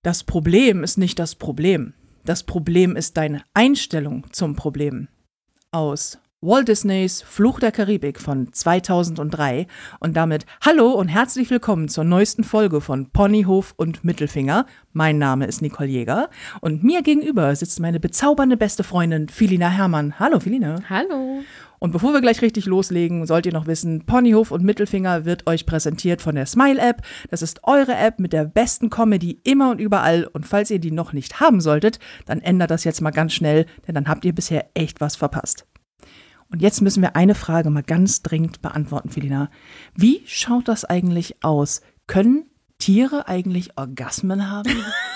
Das Problem ist nicht das Problem. Das Problem ist deine Einstellung zum Problem. Aus Walt Disneys Fluch der Karibik von 2003 und damit hallo und herzlich willkommen zur neuesten Folge von Ponyhof und Mittelfinger. Mein Name ist Nicole Jäger und mir gegenüber sitzt meine bezaubernde beste Freundin Filina Herrmann. Hallo Filina. Hallo. Und bevor wir gleich richtig loslegen, sollt ihr noch wissen, Ponyhof und Mittelfinger wird euch präsentiert von der Smile-App. Das ist eure App mit der besten Comedy immer und überall. Und falls ihr die noch nicht haben solltet, dann ändert das jetzt mal ganz schnell, denn dann habt ihr bisher echt was verpasst. Und jetzt müssen wir eine Frage mal ganz dringend beantworten, Filina. Wie schaut das eigentlich aus? Können Tiere eigentlich Orgasmen haben?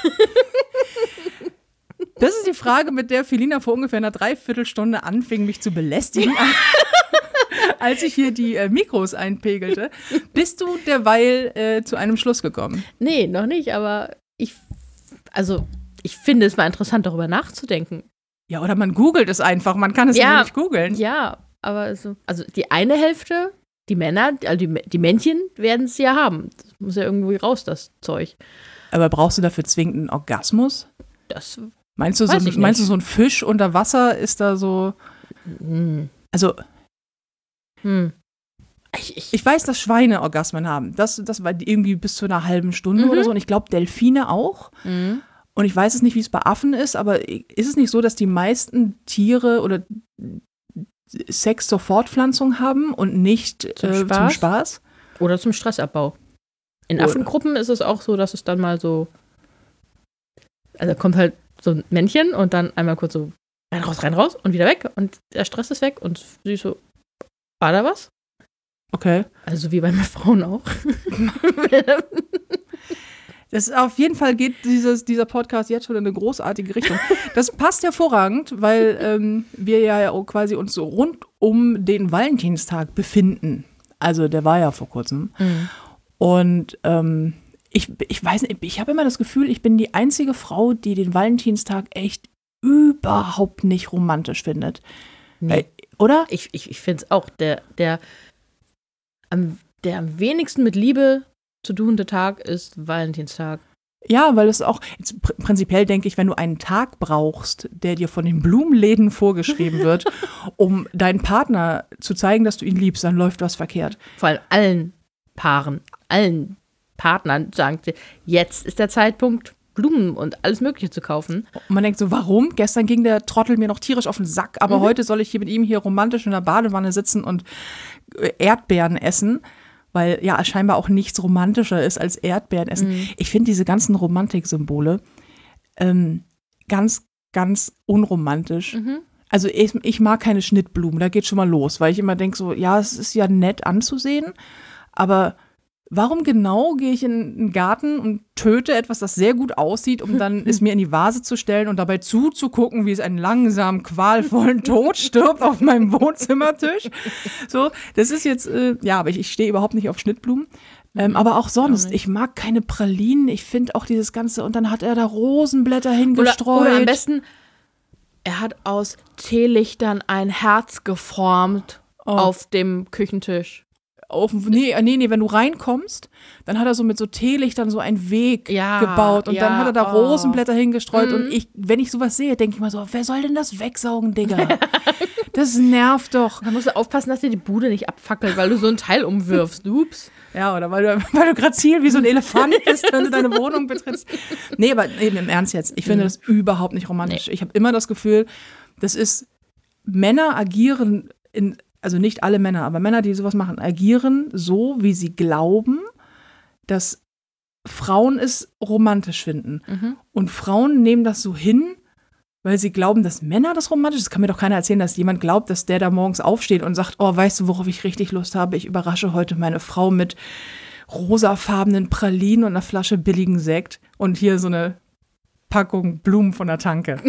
Das ist die Frage, mit der Filina vor ungefähr einer Dreiviertelstunde anfing, mich zu belästigen, als ich hier die Mikros einpegelte. Bist du derweil zu einem Schluss gekommen? Nee, noch nicht, aber ich finde es mal interessant, darüber nachzudenken. Ja, oder man googelt es einfach, man kann es ja nicht googeln. Ja, aber also die eine Hälfte, die Männer, also die Männchen werden es ja haben. Das muss ja irgendwie raus, das Zeug. Aber brauchst du dafür zwingend einen Orgasmus? Das Meinst du, so ein Fisch unter Wasser ist da so? Also, ich weiß, dass Schweine Orgasmen haben. Das war irgendwie bis zu einer halben Stunde oder so. Und ich glaube, Delfine auch. Und ich weiß es nicht, wie es bei Affen ist, aber ist es nicht so, dass die meisten Tiere oder Sex zur Fortpflanzung haben und nicht zum Spaß? Oder zum Stressabbau. In Affengruppen ist es auch so, dass es dann mal so, also kommt halt so ein Männchen und dann einmal kurz so rein, raus und wieder weg und der Stress ist weg und sie ist so, war da was? Okay. Also wie bei meinen Frauen auch. Das auf jeden Fall geht dieser Podcast jetzt schon in eine großartige Richtung. Das passt hervorragend, weil wir ja quasi uns so rund um den Valentinstag befinden. Also der war ja vor kurzem. Und ich weiß nicht, ich habe immer das Gefühl, ich bin die einzige Frau, die den Valentinstag echt überhaupt nicht romantisch findet. Nee. Oder? Ich finde es auch. Der am wenigsten mit Liebe zu tuende Tag ist Valentinstag. Ja, weil es auch, prinzipiell denke ich, wenn du einen Tag brauchst, der dir von den Blumenläden vorgeschrieben wird, um deinen Partner zu zeigen, dass du ihn liebst, dann läuft was verkehrt. Vor allem allen Paaren, allen Partnern sagen, jetzt ist der Zeitpunkt, Blumen und alles Mögliche zu kaufen. Und man denkt so, warum? Gestern ging der Trottel mir noch tierisch auf den Sack, aber heute soll ich hier mit ihm hier romantisch in der Badewanne sitzen und Erdbeeren essen, weil ja scheinbar auch nichts romantischer ist als Erdbeeren essen. Ich finde diese ganzen Romantiksymbole ganz, ganz unromantisch. Also ich mag keine Schnittblumen, da geht schon mal los, weil ich immer denke so, ja, es ist ja nett anzusehen, aber warum genau gehe ich in einen Garten und töte etwas, das sehr gut aussieht, um dann es mir in die Vase zu stellen und dabei zuzugucken, wie es einen langsam, qualvollen Tod stirbt auf meinem Wohnzimmertisch? So, das ist jetzt, aber ich stehe überhaupt nicht auf Schnittblumen. Aber auch sonst, ich mag keine Pralinen, ich finde auch dieses Ganze, und dann hat er da Rosenblätter hingestreut. Oder am besten, er hat aus Teelichtern ein Herz geformt auf dem Küchentisch. Nee, wenn du reinkommst, dann hat er so mit so Teelichtern so einen Weg gebaut und dann hat er da Rosenblätter hingestreut und wenn ich sowas sehe, denke ich mal so, wer soll denn das wegsaugen, Digga? Das nervt doch. Da musst du aufpassen, dass dir die Bude nicht abfackelt, weil du so ein Teil umwirfst. Ups. Ja, oder weil du grazil wie so ein Elefant bist, wenn du deine Wohnung betrittst. Nee, aber eben im Ernst jetzt, ich finde das überhaupt nicht romantisch. Nee. Ich habe immer das Gefühl, Männer agieren also nicht alle Männer, aber Männer, die sowas machen, agieren so, wie sie glauben, dass Frauen es romantisch finden. Und Frauen nehmen das so hin, weil sie glauben, dass Männer das romantisch ist. Das kann mir doch keiner erzählen, dass jemand glaubt, dass der da morgens aufsteht und sagt, oh, weißt du, worauf ich richtig Lust habe? Ich überrasche heute meine Frau mit rosafarbenen Pralinen und einer Flasche billigen Sekt und hier so eine Packung Blumen von der Tanke.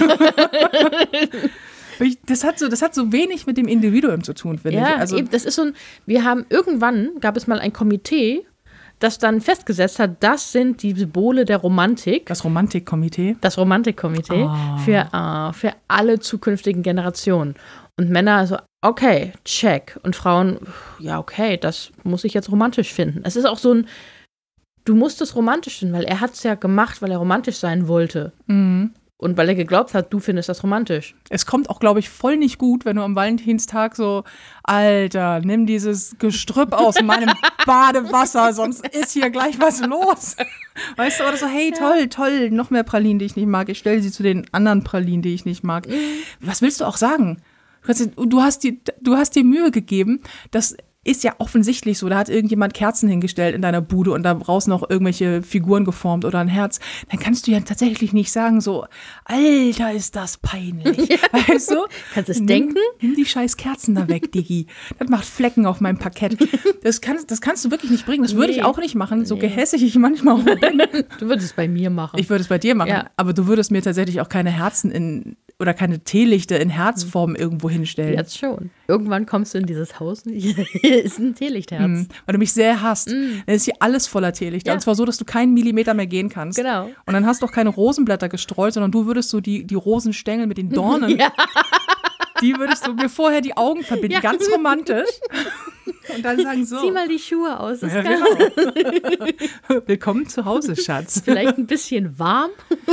Das hat so wenig mit dem Individuum zu tun, finde ich. Also, eben, das ist irgendwann gab es mal ein Komitee, das dann festgesetzt hat, das sind die Symbole der Romantik. Das Romantikkomitee? Das Romantikkomitee für alle zukünftigen Generationen. Und Männer also, okay, check. Und Frauen, ja, okay, das muss ich jetzt romantisch finden. Es ist auch so ein du musst es romantisch finden, weil er hat es ja gemacht, weil er romantisch sein wollte. Mhm. Und weil er geglaubt hat, du findest das romantisch. Es kommt auch, glaube ich, voll nicht gut, wenn du am Valentinstag so, Alter, nimm dieses Gestrüpp aus meinem Badewasser, sonst ist hier gleich was los. Weißt du, oder so, hey, toll, noch mehr Pralinen, die ich nicht mag. Ich stelle sie zu den anderen Pralinen, die ich nicht mag. Was willst du auch sagen? Du hast dir Mühe gegeben, das ist ja offensichtlich so, da hat irgendjemand Kerzen hingestellt in deiner Bude und da draußen noch irgendwelche Figuren geformt oder ein Herz. Dann kannst du ja tatsächlich nicht sagen so, Alter, ist das peinlich. Ja. Weißt du? Kannst du es denken? Nimm die scheiß Kerzen da weg, Diggi. Das macht Flecken auf meinem Parkett. Das kannst du wirklich nicht bringen. Das würde ich auch nicht machen, so gehässig ich manchmal auch bin. Du würdest es bei mir machen. Ich würde es bei dir machen, aber du würdest mir tatsächlich auch keine Herzen oder keine Teelichter in Herzform irgendwo hinstellen. Jetzt schon. Irgendwann kommst du in dieses Haus und hier ist ein Teelichtherz. Weil du mich sehr hasst. Dann ist hier alles voller Teelichter. Ja. Und zwar so, dass du keinen Millimeter mehr gehen kannst. Genau. Und dann hast du auch keine Rosenblätter gestreut, sondern du würdest so die Rosenstängel mit den Dornen, die würdest du mir vorher die Augen verbinden. Ganz romantisch. Und dann sagen so. Zieh mal die Schuhe aus. Das genau. Willkommen zu Hause, Schatz. Vielleicht ein bisschen warm.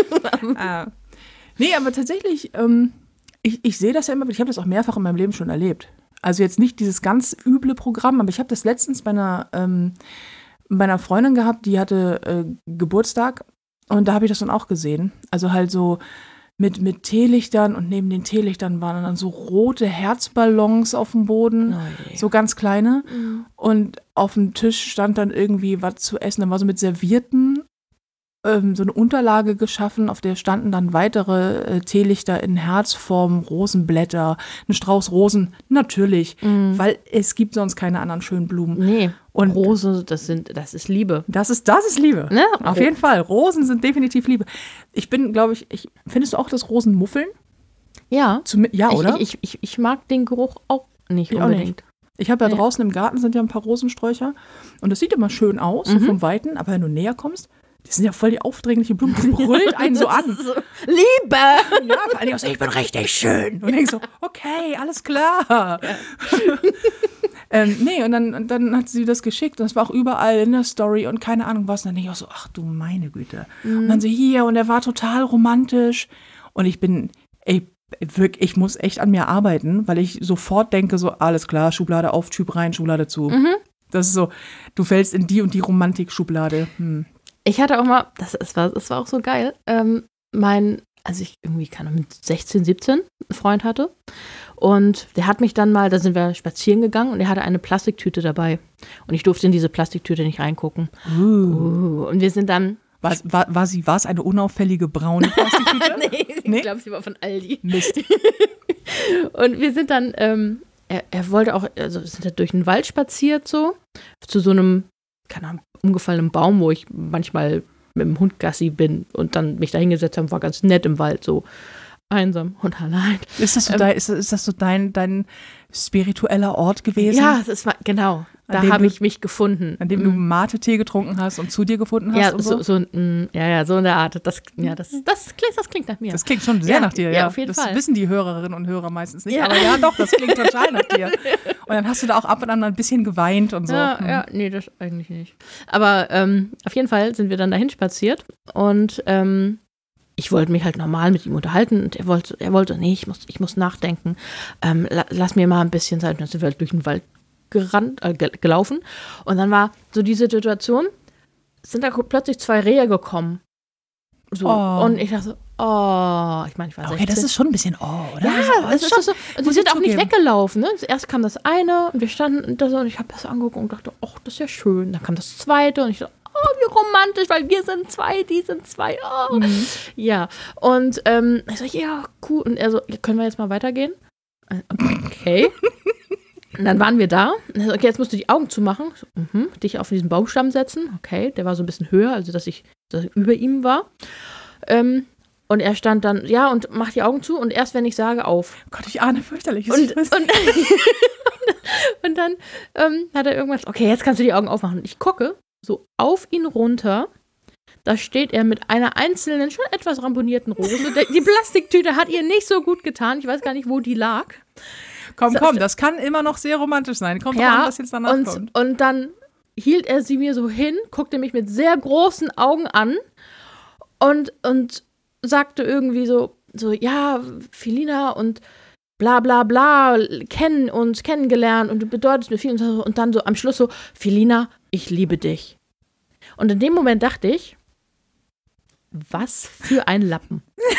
Nee, aber tatsächlich, ich sehe das ja immer, ich habe das auch mehrfach in meinem Leben schon erlebt. Also jetzt nicht dieses ganz üble Programm, aber ich habe das letztens bei einer Freundin gehabt, die hatte Geburtstag und da habe ich das dann auch gesehen. Also halt so mit Teelichtern und neben den Teelichtern waren dann so rote Herzballons auf dem Boden, so ganz kleine. Und auf dem Tisch stand dann irgendwie was zu essen, dann war so mit Servierten so eine Unterlage geschaffen, auf der standen dann weitere Teelichter in Herzform, Rosenblätter, ein Strauß Rosen, natürlich, weil es gibt sonst keine anderen schönen Blumen. Nee, und Rose, das ist Liebe. Das ist Liebe, ne? Auf jeden Fall. Rosen sind definitiv Liebe. Ich bin, glaube ich, findest du auch das Rosenmuffeln? Ja. Ja, oder? Ich mag den Geruch auch nicht unbedingt. Ich habe ja draußen im Garten sind ja ein paar Rosensträucher und das sieht immer schön aus, so vom Weiten, aber wenn du näher kommst, das sind ja voll die aufdringliche Blumen. Das brüllt einen so an. So, Liebe! Ja, vor allem so, ich bin richtig schön. Und ich so, okay, alles klar. Nee, und dann hat sie das geschickt und es war auch überall in der Story und keine Ahnung was. Und dann denke ich auch so, ach du meine Güte. Und dann so hier und er war total romantisch. Und ich bin, ich muss echt an mir arbeiten, weil ich sofort denke so, alles klar, Schublade auf, Typ rein, Schublade zu. Das ist so, du fällst in die und die Romantik-Schublade. Ich hatte auch mal, das war auch so geil, als ich irgendwie, mit 16, 17 einen Freund hatte und der hat mich dann mal, da sind wir spazieren gegangen und er hatte eine Plastiktüte dabei und ich durfte in diese Plastiktüte nicht reingucken. Und wir sind dann... War es eine unauffällige braune Plastiktüte? Nee? Ich glaube, sie war von Aldi. Mist. Und wir sind dann, er wollte auch, also sind da durch den Wald spaziert so, zu so einem, keine Ahnung, umgefallenen Baum, wo ich manchmal mit dem Hund Gassi bin und dann mich da hingesetzt habe, war ganz nett im Wald, so einsam und allein. Ist das so dein spiritueller Ort gewesen? Ja, das war, genau. Da habe ich mich gefunden. An dem du Mate-Tee getrunken hast und zu dir gefunden hast? Ja, und so? so in der Art. Das klingt nach mir. Das klingt schon sehr nach dir, ja. Auf jeden Fall. Das wissen die Hörerinnen und Hörer meistens nicht. Ja. Aber ja, doch, das klingt total nach dir. Und dann hast du da auch ab und an mal ein bisschen geweint und so. Ja, nee, das eigentlich nicht. Aber auf jeden Fall sind wir dann dahin spaziert und ich wollte mich halt normal mit ihm unterhalten und er wollte, nee, ich muss nachdenken. Lass mir mal ein bisschen Zeit. Und dann sind wir halt durch den Wald gelaufen. Und dann war so diese Situation, sind da plötzlich 2 Rehe gekommen. So. Und ich dachte so, ich meine, ich war 16. Okay, das ist schon ein bisschen oder? Ja, es ist schon so. Die sind auch nicht weggelaufen. Ne? Zuerst kam das eine und wir standen da so und ich habe das angeguckt und dachte, das ist ja schön. Dann kam das zweite und ich dachte, wie romantisch, weil wir sind 2, die sind 2. Ja, und ich so, ja, cool. Und er so, können wir jetzt mal weitergehen? Okay. Und dann waren wir da. Und er so, okay, jetzt musst du die Augen zumachen. So, dich auf diesen Baumstamm setzen. Okay, der war so ein bisschen höher, also dass ich über ihm war. Und er stand dann, ja, und mach die Augen zu und erst wenn ich sage, auf. Gott, ich ahne fürchterliches. Und dann hat er irgendwas, okay, jetzt kannst du die Augen aufmachen. Und ich gucke so auf ihn runter. Da steht er mit einer einzelnen, schon etwas ramponierten Rose. Die Plastiktüte hat ihr nicht so gut getan. Ich weiß gar nicht, wo die lag. Komm, das kann immer noch sehr romantisch sein. Kommt drauf an, was jetzt danach kommt. Und dann hielt er sie mir so hin, guckte mich mit sehr großen Augen an und sagte irgendwie so, ja, Felina und bla bla bla, kennen uns, kennengelernt und du bedeutest mir viel und dann so am Schluss so, Felina, ich liebe dich. Und in dem Moment dachte ich, was für ein Lappen.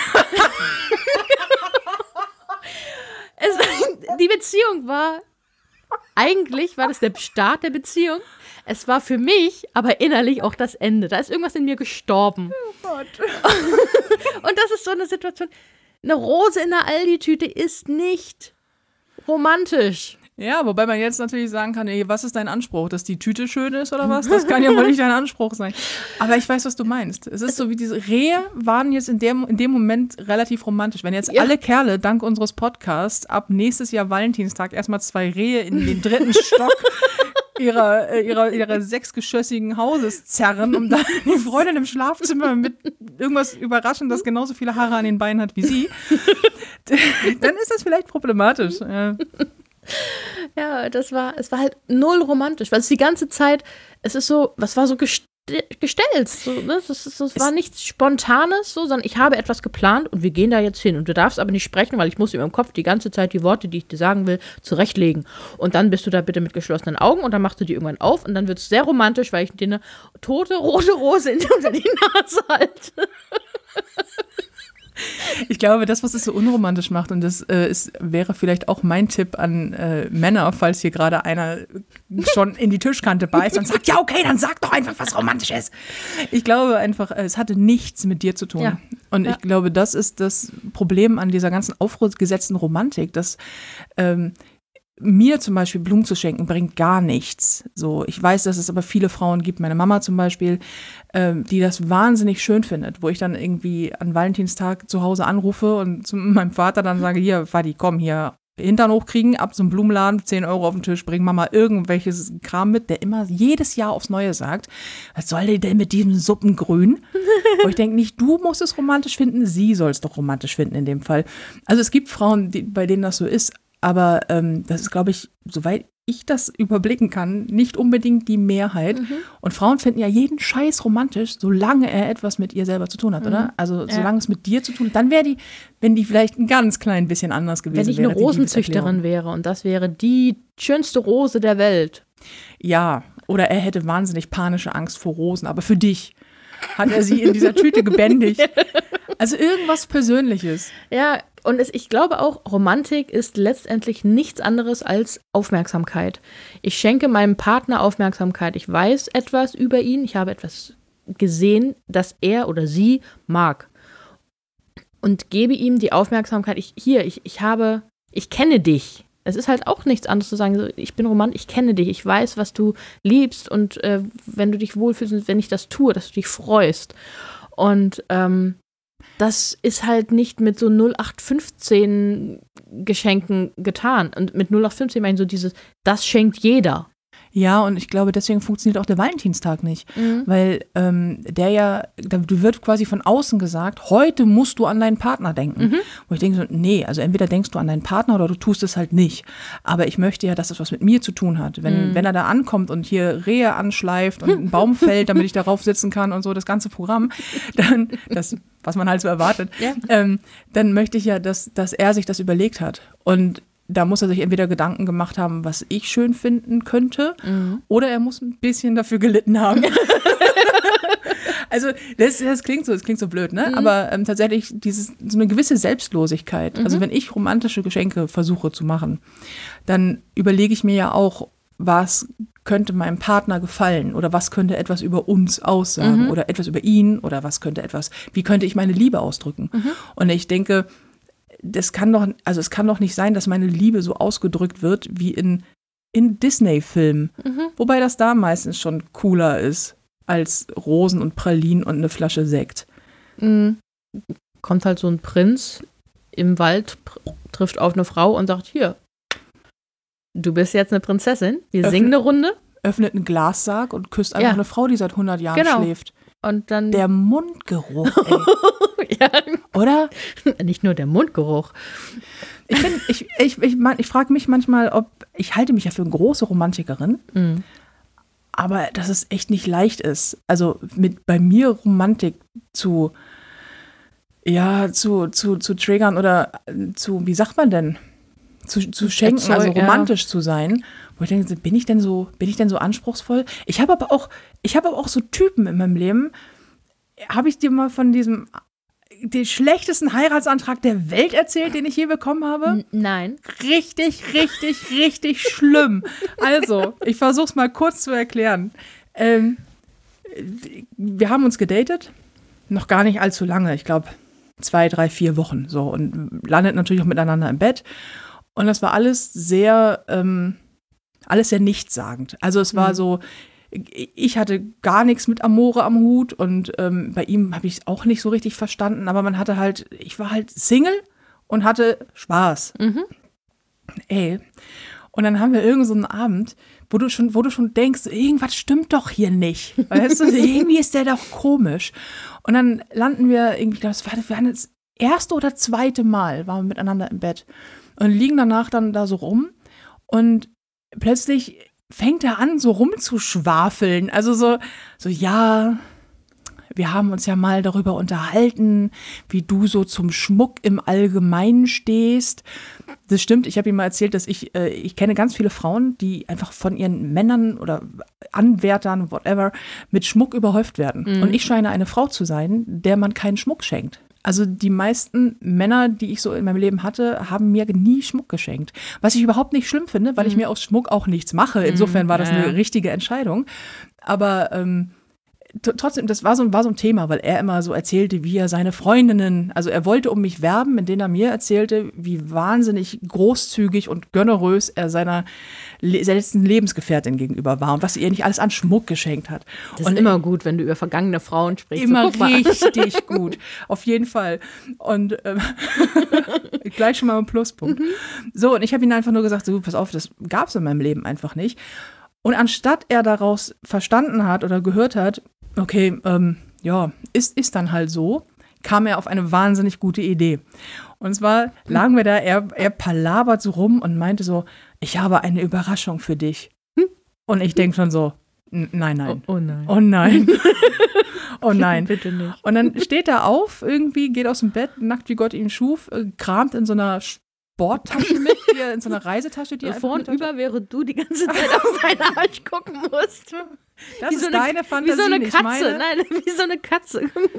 Die Beziehung eigentlich war das der Start der Beziehung. Es war für mich aber innerlich auch das Ende. Da ist irgendwas in mir gestorben. Oh Gott. Und das ist so eine Situation. Eine Rose in der Aldi-Tüte ist nicht romantisch. Ja, wobei man jetzt natürlich sagen kann, ey, was ist dein Anspruch? Dass die Tüte schön ist oder was? Das kann ja wohl nicht dein Anspruch sein. Aber ich weiß, was du meinst. Es ist so wie diese Rehe waren jetzt in dem Moment relativ romantisch. Wenn jetzt alle Kerle dank unseres Podcasts ab nächstes Jahr Valentinstag erstmal 2 Rehe in den 3. Stock ihrer 6-geschossigen Hauses zerren, um dann die Freundin im Schlafzimmer mit irgendwas überraschen, das genauso viele Haare an den Beinen hat wie sie, dann ist das vielleicht problematisch. Ja, es war halt null romantisch, weil es die ganze Zeit, was war so gestellt, so, ne? Das war nichts Spontanes, so, sondern ich habe etwas geplant und wir gehen da jetzt hin und du darfst aber nicht sprechen, weil ich muss in meinem Kopf die ganze Zeit die Worte, die ich dir sagen will, zurechtlegen und dann bist du da bitte mit geschlossenen Augen und dann machst du die irgendwann auf und dann wird es sehr romantisch, weil ich dir eine tote rote Rose unter die Nase halte. Ich glaube, das, was es so unromantisch macht, und das wäre vielleicht auch mein Tipp an Männer, falls hier gerade einer schon in die Tischkante beißt und sagt, ja, okay, dann sag doch einfach, was romantisch ist. Ich glaube einfach, es hatte nichts mit dir zu tun. Ja. Und ich glaube, das ist das Problem an dieser ganzen aufgesetzten Romantik, dass mir zum Beispiel Blumen zu schenken, bringt gar nichts. So, ich weiß, dass es aber viele Frauen gibt, meine Mama zum Beispiel, die das wahnsinnig schön findet, wo ich dann irgendwie an Valentinstag zu Hause anrufe und zu meinem Vater dann sage, hier, Vati, komm, hier, Hintern hochkriegen, ab zum Blumenladen, 10 Euro auf den Tisch, bring Mama irgendwelches Kram mit, der immer jedes Jahr aufs Neue sagt, was soll die denn mit diesem Suppengrün? Wo ich denke, nicht du musst es romantisch finden, sie soll es doch romantisch finden in dem Fall. Also es gibt Frauen, bei denen das so ist, aber das ist, glaube ich, soweit ich das überblicken kann, nicht unbedingt die Mehrheit. Und Frauen finden ja jeden Scheiß romantisch, solange er etwas mit ihr selber zu tun hat, oder? Also solange es mit dir zu tun hat, dann wäre die, wenn die vielleicht ein ganz klein bisschen anders gewesen wäre. Wenn ich eine Rosenzüchterin wäre und das wäre die schönste Rose der Welt. Ja, oder er hätte wahnsinnig panische Angst vor Rosen, aber für dich hat er sie in dieser Tüte gebändigt. Also irgendwas Persönliches. Ja, und ich glaube auch, Romantik ist letztendlich nichts anderes als Aufmerksamkeit. Ich schenke meinem Partner Aufmerksamkeit. Ich weiß etwas über ihn. Ich habe etwas gesehen, das er oder sie mag. Und gebe ihm die Aufmerksamkeit. Ich kenne dich. Es ist halt auch nichts anderes zu sagen, ich bin romantisch, ich kenne dich, ich weiß, was du liebst und wenn du dich wohlfühlst und wenn ich das tue, dass du dich freust. Und das ist halt nicht mit so 0815 Geschenken getan. Und mit 0815 meine ich so das schenkt jeder. Ja, und ich glaube, deswegen funktioniert auch der Valentinstag nicht. Weil da wird quasi von außen gesagt, heute musst du an deinen Partner denken. Wo ich denke so, nee, also entweder denkst du an deinen Partner oder du tust es halt nicht. Aber ich möchte ja, dass das was mit mir zu tun hat. Wenn er da ankommt und hier Rehe anschleift und einen Baum fällt, damit ich darauf sitzen kann und so, das ganze Programm, dann, was man halt so erwartet, dann möchte ich ja, dass er sich das überlegt hat. Und da muss er sich entweder Gedanken gemacht haben, was ich schön finden könnte, oder er muss ein bisschen dafür gelitten haben. Also das klingt so blöd, ne? Aber tatsächlich so eine gewisse Selbstlosigkeit. Also wenn ich romantische Geschenke versuche zu machen, dann überlege ich mir ja auch, was könnte meinem Partner gefallen oder was könnte etwas über uns aussagen oder etwas über ihn oder wie könnte ich meine Liebe ausdrücken? Und ich denke, es kann doch nicht sein, dass meine Liebe so ausgedrückt wird wie in Disney-Filmen. Wobei das da meistens schon cooler ist als Rosen und Pralinen und eine Flasche Sekt. Kommt halt so ein Prinz im Wald, trifft auf eine Frau und sagt, hier, du bist jetzt eine Prinzessin, wir singen eine Runde. Öffnet einen Glassarg und küsst einfach eine Frau, die seit 100 Jahren schläft. Und dann der Mundgeruch, ey. Ja. Oder? Nicht nur der Mundgeruch. Ich frage mich manchmal, ich halte mich ja für eine große Romantikerin, aber dass es echt nicht leicht ist. Also bei mir Romantik zu triggern oder wie sagt man denn? Zu schenken, also romantisch zu sein. Wo ich denke, bin ich denn so anspruchsvoll? Ich habe aber auch so Typen in meinem Leben. Habe ich dir mal von den schlechtesten Heiratsantrag der Welt erzählt, den ich je bekommen habe? Nein. Richtig, richtig, richtig schlimm. Also, ich versuche es mal kurz zu erklären. Wir haben uns gedatet, noch gar nicht allzu lange, ich glaube 2, 3, 4 Wochen so und landet natürlich auch miteinander im Bett. Und das war alles sehr nichtssagend. Also es war so, ich hatte gar nichts mit Amore am Hut und bei ihm habe ich es auch nicht so richtig verstanden, aber ich war halt Single und hatte Spaß. Ey. Und dann haben wir irgend so einen Abend, wo du schon denkst, irgendwas stimmt doch hier nicht. Weißt du, irgendwie ist der doch komisch. Und dann landen wir irgendwie, das war das erste oder zweite Mal, waren wir miteinander im Bett und liegen danach dann da so rum und plötzlich fängt er an, so rumzuschwafeln. Also so, ja, wir haben uns ja mal darüber unterhalten, wie du so zum Schmuck im Allgemeinen stehst. Das stimmt, ich habe ihm mal erzählt, dass ich kenne ganz viele Frauen, die einfach von ihren Männern oder Anwärtern, whatever, mit Schmuck überhäuft werden. Und ich scheine eine Frau zu sein, der man keinen Schmuck schenkt. Also die meisten Männer, die ich so in meinem Leben hatte, haben mir nie Schmuck geschenkt. Was ich überhaupt nicht schlimm finde, weil ich mir aus Schmuck auch nichts mache. Insofern war das eine richtige Entscheidung. Aber trotzdem, das war so ein Thema, weil er immer so erzählte, wie er seine Freundinnen, also er wollte um mich werben, indem er mir erzählte, wie wahnsinnig großzügig und gönnerös er seiner letzten Lebensgefährtin gegenüber war und was ihr nicht alles an Schmuck geschenkt hat. Das ist immer gut, wenn du über vergangene Frauen sprichst. Immer so, richtig gut, auf jeden Fall. Und gleich schon mal ein Pluspunkt. So, und ich habe ihm einfach nur gesagt, so, pass auf, das gab es in meinem Leben einfach nicht. Und anstatt er daraus verstanden hat oder gehört hat, okay, ist dann halt so, kam er auf eine wahnsinnig gute Idee. Und zwar lagen wir da, er palabert so rum und meinte so, ich habe eine Überraschung für dich. Und ich denke schon so, nein. Oh nein. Oh nein. Oh nein. Bitte nicht. Und dann steht er auf, irgendwie geht aus dem Bett, nackt wie Gott ihn schuf, kramt in so einer Sporttasche mit, in so einer Reisetasche, die er vor und über, während du die ganze Zeit auf seine Arsch gucken musst. Das ist deine Fantasie, wie so eine nicht Katze. meine. Nein, wie so eine Katze.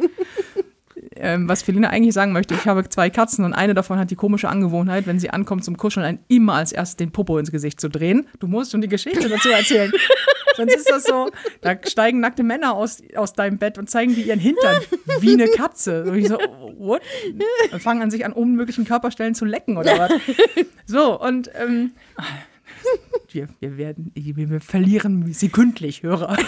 Was Felina eigentlich sagen möchte, ich habe 2 Katzen und eine davon hat die komische Angewohnheit, wenn sie ankommt zum Kuscheln, einen immer als erstes den Popo ins Gesicht zu drehen. Du musst schon die Geschichte dazu erzählen. Sonst ist das so, da steigen nackte Männer aus deinem Bett und zeigen dir ihren Hintern wie eine Katze. Und ich so, what? Und fangen an, sich an unmöglichen Körperstellen zu lecken oder was. So, und wir verlieren sekündlich Hörer.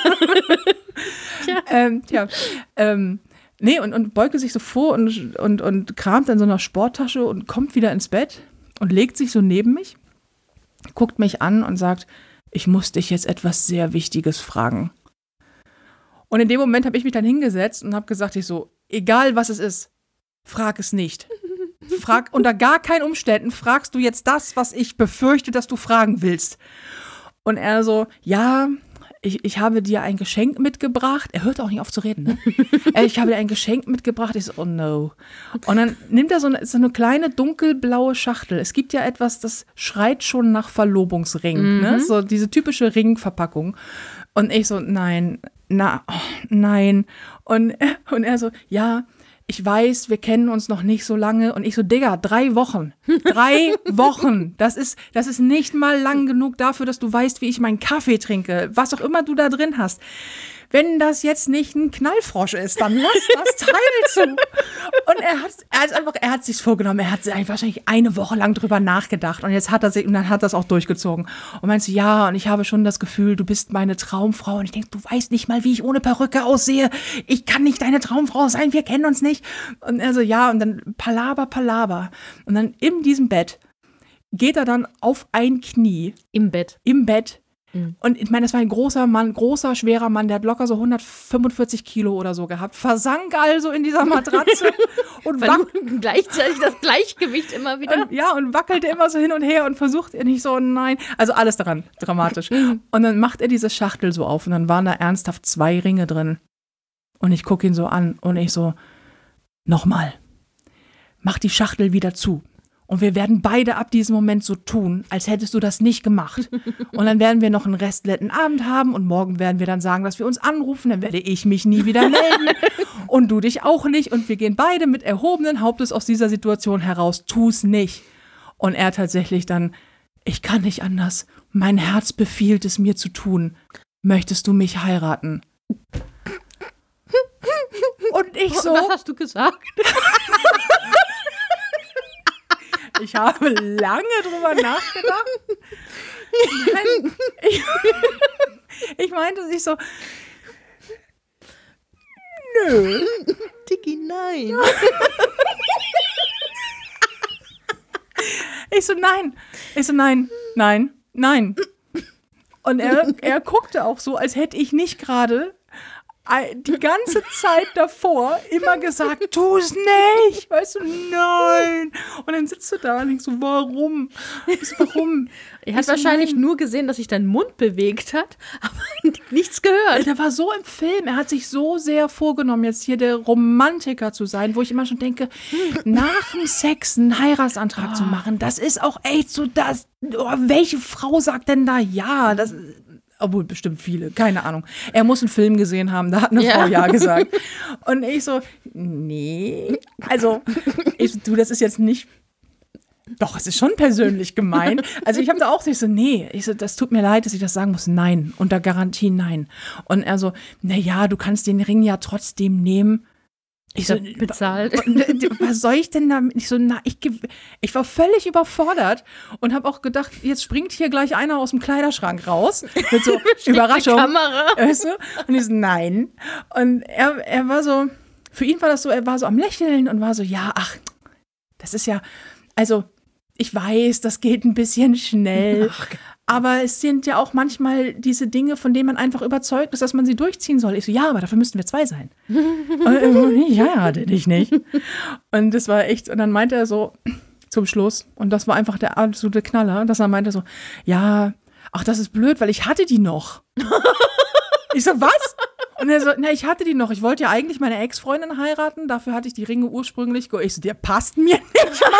Nee, und beuge sich so vor und kramt in so einer Sporttasche und kommt wieder ins Bett und legt sich so neben mich, guckt mich an und sagt, ich muss dich jetzt etwas sehr Wichtiges fragen. Und in dem Moment habe ich mich dann hingesetzt und habe gesagt, egal was es ist, frag es nicht. Frag unter gar keinen Umständen, fragst du jetzt das, was ich befürchte, dass du fragen willst. Und er so, ja, ich habe dir ein Geschenk mitgebracht. Er hört auch nicht auf zu reden, ne? Ich habe dir ein Geschenk mitgebracht. Ich so, oh no. Und dann nimmt er so eine kleine dunkelblaue Schachtel. Es gibt ja etwas, das schreit schon nach Verlobungsring, ne? So diese typische Ringverpackung. Und ich so, nein. Und er so, ja, ich weiß, wir kennen uns noch nicht so lange. Und ich so, Digga, 3 Wochen. 3 Wochen. Das ist nicht mal lang genug dafür, dass du weißt, wie ich meinen Kaffee trinke. Was auch immer du da drin hast. Wenn das jetzt nicht ein Knallfrosch ist, dann lass das Teil zu. Und er hat sich's vorgenommen. Er hat wahrscheinlich eine Woche lang drüber nachgedacht. Und jetzt hat er das auch durchgezogen. Und meinte, ja, und ich habe schon das Gefühl, du bist meine Traumfrau. Und ich denke, du weißt nicht mal, wie ich ohne Perücke aussehe. Ich kann nicht deine Traumfrau sein, wir kennen uns nicht. Und er so, ja, und dann Palaber. Und dann in diesem Bett geht er dann auf ein Knie. Im Bett. Und ich meine, das war ein großer Mann, großer, schwerer Mann, der hat locker so 145 Kilo oder so gehabt, versank also in dieser Matratze und gleichzeitig das Gleichgewicht immer wieder. Und wackelte immer so hin und her und versucht nicht so, nein, also alles daran, dramatisch. Und dann macht er diese Schachtel so auf und dann waren da ernsthaft 2 Ringe drin. Und ich gucke ihn so an und ich so, nochmal, mach die Schachtel wieder zu. Und wir werden beide ab diesem Moment so tun, als hättest du das nicht gemacht. Und dann werden wir noch einen restletten Abend haben und morgen werden wir dann sagen, dass wir uns anrufen. Dann werde ich mich nie wieder melden und du dich auch nicht. Und wir gehen beide mit erhobenen Hauptes aus dieser Situation heraus. Tu's nicht. Und er tatsächlich dann, ich kann nicht anders. Mein Herz befiehlt es mir zu tun. Möchtest du mich heiraten? Und ich so. Was hast du gesagt? Ich habe lange drüber nachgedacht. Nein, ich meinte sich so, nö. Tiki, nein. Ich so, nein. Und er guckte auch so, als hätte ich nicht gerade die ganze Zeit davor immer gesagt, tu es nicht. Weißt du, nein. Und dann sitzt du da und denkst so, warum? Warum? Er hat wahrscheinlich nur gesehen, dass sich dein Mund bewegt hat, aber nichts gehört. Der war so im Film. Er hat sich so sehr vorgenommen, jetzt hier der Romantiker zu sein, wo ich immer schon denke, nach dem Sex einen Heiratsantrag zu machen, das ist auch echt so das. Welche Frau sagt denn da ja? Das obwohl bestimmt viele, keine Ahnung. Er muss einen Film gesehen haben, da hat eine Frau ja gesagt. Und ich so, nee. Also, das ist jetzt nicht, doch, es ist schon persönlich gemein. Also ich habe da auch so, nee. Ich so, das tut mir leid, dass ich das sagen muss. Nein, unter Garantie nein. Und er so, naja, du kannst den Ring ja trotzdem nehmen. Ich so, bezahlt. Was soll ich denn damit? Ich so, ich war völlig überfordert und habe auch gedacht, jetzt springt hier gleich einer aus dem Kleiderschrank raus. Mit so Überraschung. Kamera. Weißt du? Und ich so, nein. Und er war so, für ihn war das so, er war so am Lächeln und war so, ja, ach, das ist ja, also ich weiß, das geht ein bisschen schnell. Ach. Aber es sind ja auch manchmal diese Dinge, von denen man einfach überzeugt ist, dass man sie durchziehen soll. Ich so, ja, aber dafür müssten wir 2 sein. Und ich heirate dich nicht. Und das war echt, und dann meinte er so zum Schluss, und das war einfach der absolute Knaller, dass er meinte so, ja, ach, das ist blöd, weil ich hatte die noch. Ich so, was? Und er so, na, ich hatte die noch. Ich wollte ja eigentlich meine Ex-Freundin heiraten, dafür hatte ich die Ringe ursprünglich. Ich so, der passt mir nicht mal.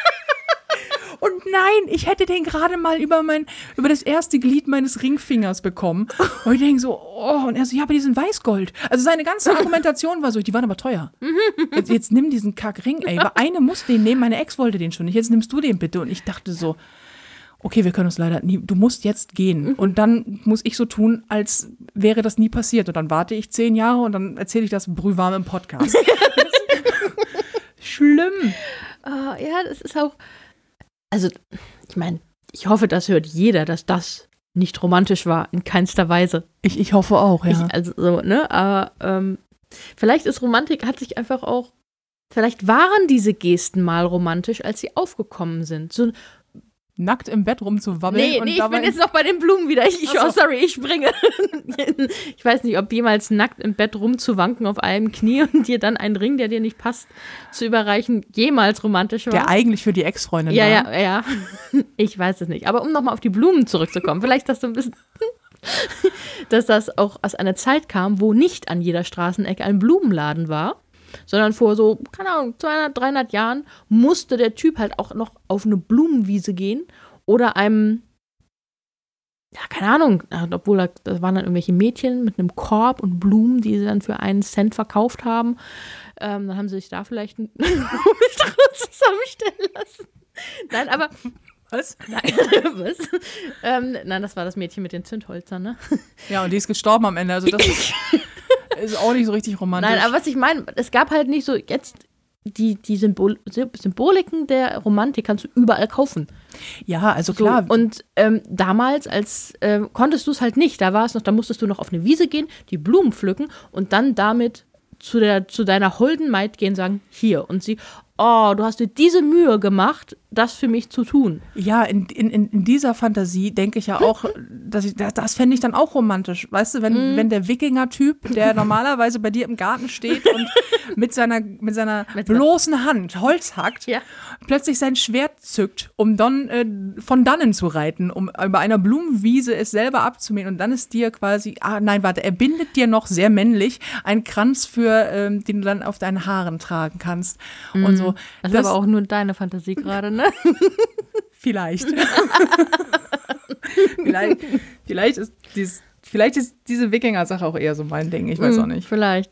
Und nein, ich hätte den gerade mal über das erste Glied meines Ringfingers bekommen. Und ich denke so, oh, und er so, ja, aber die sind Weißgold. Also seine ganze Argumentation war so, die waren aber teuer. Jetzt nimm diesen Kackring, ey. Eine muss den nehmen, meine Ex wollte den schon nicht. Jetzt nimmst du den bitte. Und ich dachte so, okay, wir können uns leider nie, du musst jetzt gehen. Und dann muss ich so tun, als wäre das nie passiert. Und dann warte ich 10 Jahre und dann erzähle ich das brühwarm im Podcast. Schlimm. Ja, das ist auch. Also, ich meine, ich hoffe, das hört jeder, dass das nicht romantisch war, in keinster Weise. Ich hoffe auch, ja. Aber vielleicht ist Romantik, hat sich einfach auch, vielleicht waren diese Gesten mal romantisch, als sie aufgekommen sind. So nackt im Bett rumzuwabbeln. Nee, ich bin jetzt noch bei den Blumen wieder. Ich springe. Ich weiß nicht, ob jemals nackt im Bett rumzuwanken auf einem Knie und dir dann einen Ring, der dir nicht passt, zu überreichen, jemals romantisch war. Der eigentlich für die Ex-Freundin war. Ja. Ich weiß es nicht. Aber um nochmal auf die Blumen zurückzukommen, vielleicht das so ein bisschen, dass das auch aus einer Zeit kam, wo nicht an jeder Straßenecke ein Blumenladen war, sondern vor so, keine Ahnung, 200, 300 Jahren musste der Typ halt auch noch auf eine Blumenwiese gehen oder einem, ja, keine Ahnung, obwohl da waren dann irgendwelche Mädchen mit einem Korb und Blumen, die sie dann für 1 Cent verkauft haben. Dann haben sie sich da vielleicht einen Blumenstrauß zusammenstellen lassen. Nein, aber was? Nein, was? Nein, das war das Mädchen mit den Zündholzern, ne? Ja, und die ist gestorben am Ende, also das ist auch nicht so richtig romantisch. Nein, aber was ich meine, es gab halt nicht so jetzt die Symboliken der Romantik kannst du überall kaufen. Ja, also klar. So, und damals konntest du es halt nicht. Da musstest du noch auf eine Wiese gehen, die Blumen pflücken und dann damit zu deiner holden Maid gehen und sagen, hier. Und sie, oh, du hast dir diese Mühe gemacht, das für mich zu tun. Ja, in dieser Fantasie denke ich ja auch, das fände ich dann auch romantisch. Weißt du, wenn der Wikinger-Typ, der normalerweise bei dir im Garten steht und mit seiner bloßen Hand Holz hackt, plötzlich sein Schwert zückt, um dann von dannen zu reiten, um über einer Blumenwiese es selber abzumähen. Und dann ist dir quasi, er bindet dir noch sehr männlich einen Kranz den du dann auf deinen Haaren tragen kannst. Und so. Das ist aber auch nur deine Fantasie gerade, ne? Vielleicht. vielleicht ist diese Wikinger-Sache auch eher so mein Ding. Ich weiß auch nicht. Vielleicht.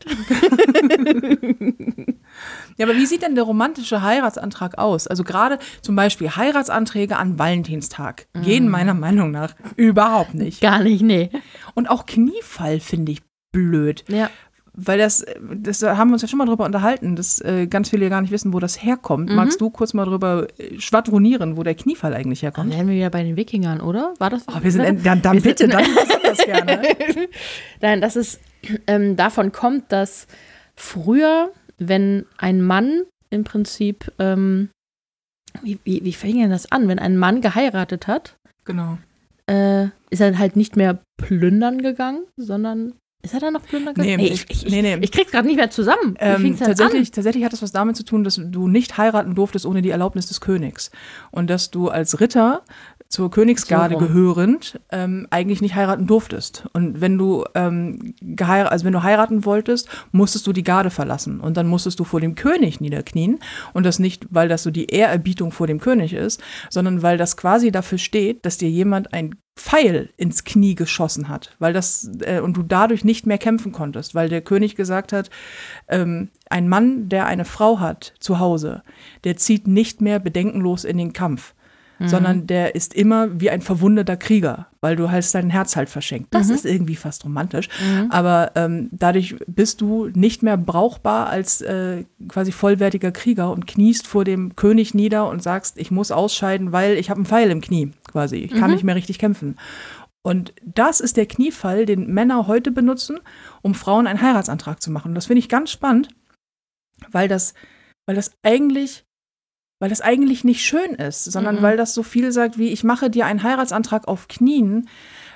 Ja, aber wie sieht denn der romantische Heiratsantrag aus? Also gerade zum Beispiel Heiratsanträge an Valentinstag gehen meiner Meinung nach überhaupt nicht. Gar nicht, nee. Und auch Kniefall finde ich blöd. Ja. Weil das haben wir uns ja schon mal drüber unterhalten, dass ganz viele gar nicht wissen, wo das herkommt. Magst du kurz mal drüber schwadronieren, wo der Kniefall eigentlich herkommt? Dann wären wir wieder bei den Wikingern, oder? War das? Wir sind dann bitte, dann das gerne. Nein, dass es davon kommt, dass früher, wenn ein Mann im Prinzip, wie fing denn das an? Wenn ein Mann geheiratet hat, genau, ist er halt nicht mehr plündern gegangen, sondern ist er dann noch plündern gegangen? Nee, ich krieg's gerade nicht mehr zusammen. Tatsächlich hat das was damit zu tun, dass du nicht heiraten durftest ohne die Erlaubnis des Königs. Und dass du als Ritter zur Königsgarde gehörend eigentlich nicht heiraten durftest. Und wenn du wenn du heiraten wolltest, musstest du die Garde verlassen. Und dann musstest du vor dem König niederknien. Und das nicht, weil das so die Ehrerbietung vor dem König ist, sondern weil das quasi dafür steht, dass dir jemand ein Pfeil ins Knie geschossen hat, weil und du dadurch nicht mehr kämpfen konntest, weil der König gesagt hat, ein Mann, der eine Frau hat zu Hause, der zieht nicht mehr bedenkenlos in den Kampf, sondern der ist immer wie ein verwundeter Krieger, weil du halt dein Herz halt verschenkt. Das ist irgendwie fast romantisch, aber dadurch bist du nicht mehr brauchbar als quasi vollwertiger Krieger und kniest vor dem König nieder und sagst, ich muss ausscheiden, weil ich habe einen Pfeil im Knie quasi. Ich kann nicht mehr richtig kämpfen. Und das ist der Kniefall, den Männer heute benutzen, um Frauen einen Heiratsantrag zu machen. Und das finde ich ganz spannend, weil das eigentlich nicht schön ist, sondern weil das so viel sagt wie, ich mache dir einen Heiratsantrag auf Knien.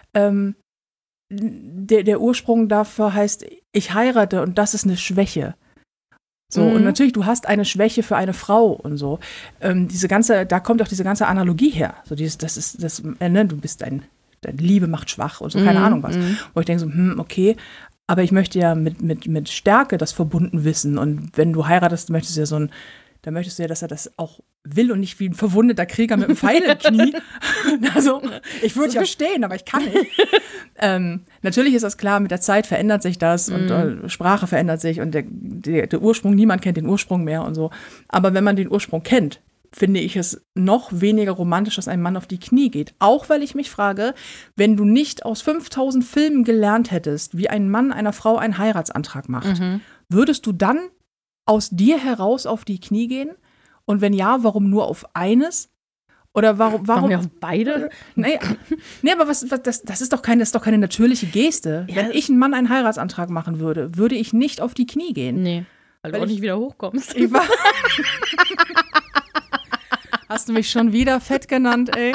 Der Ursprung dafür heißt, ich heirate und das ist eine Schwäche. So, und natürlich, du hast eine Schwäche für eine Frau und so. Da kommt auch diese ganze Analogie her. So du bist deine Liebe macht schwach und so, keine Ahnung was. Wo ich denke so, okay, aber ich möchte ja mit Stärke das verbunden wissen. Und wenn du heiratest, möchtest du ja, dass er das auch will und nicht wie ein verwundeter Krieger mit einem Pfeil im Knie. Also, ich würde ja stehen, aber ich kann nicht. Natürlich ist das klar, mit der Zeit verändert sich das und Sprache verändert sich und der Ursprung, niemand kennt den Ursprung mehr und so. Aber wenn man den Ursprung kennt, finde ich es noch weniger romantisch, dass ein Mann auf die Knie geht. Auch weil ich mich frage, wenn du nicht aus 5000 Filmen gelernt hättest, wie ein Mann einer Frau einen Heiratsantrag macht, würdest du dann aus dir heraus auf die Knie gehen? Und wenn ja, warum nur auf eines? Oder warum auf beide? Nee, aber das ist doch keine natürliche Geste. Ja, wenn ich einem Mann einen Heiratsantrag machen würde, würde ich nicht auf die Knie gehen. Nee, weil du auch nicht wieder hochkommst. Hast du mich schon wieder fett genannt, ey?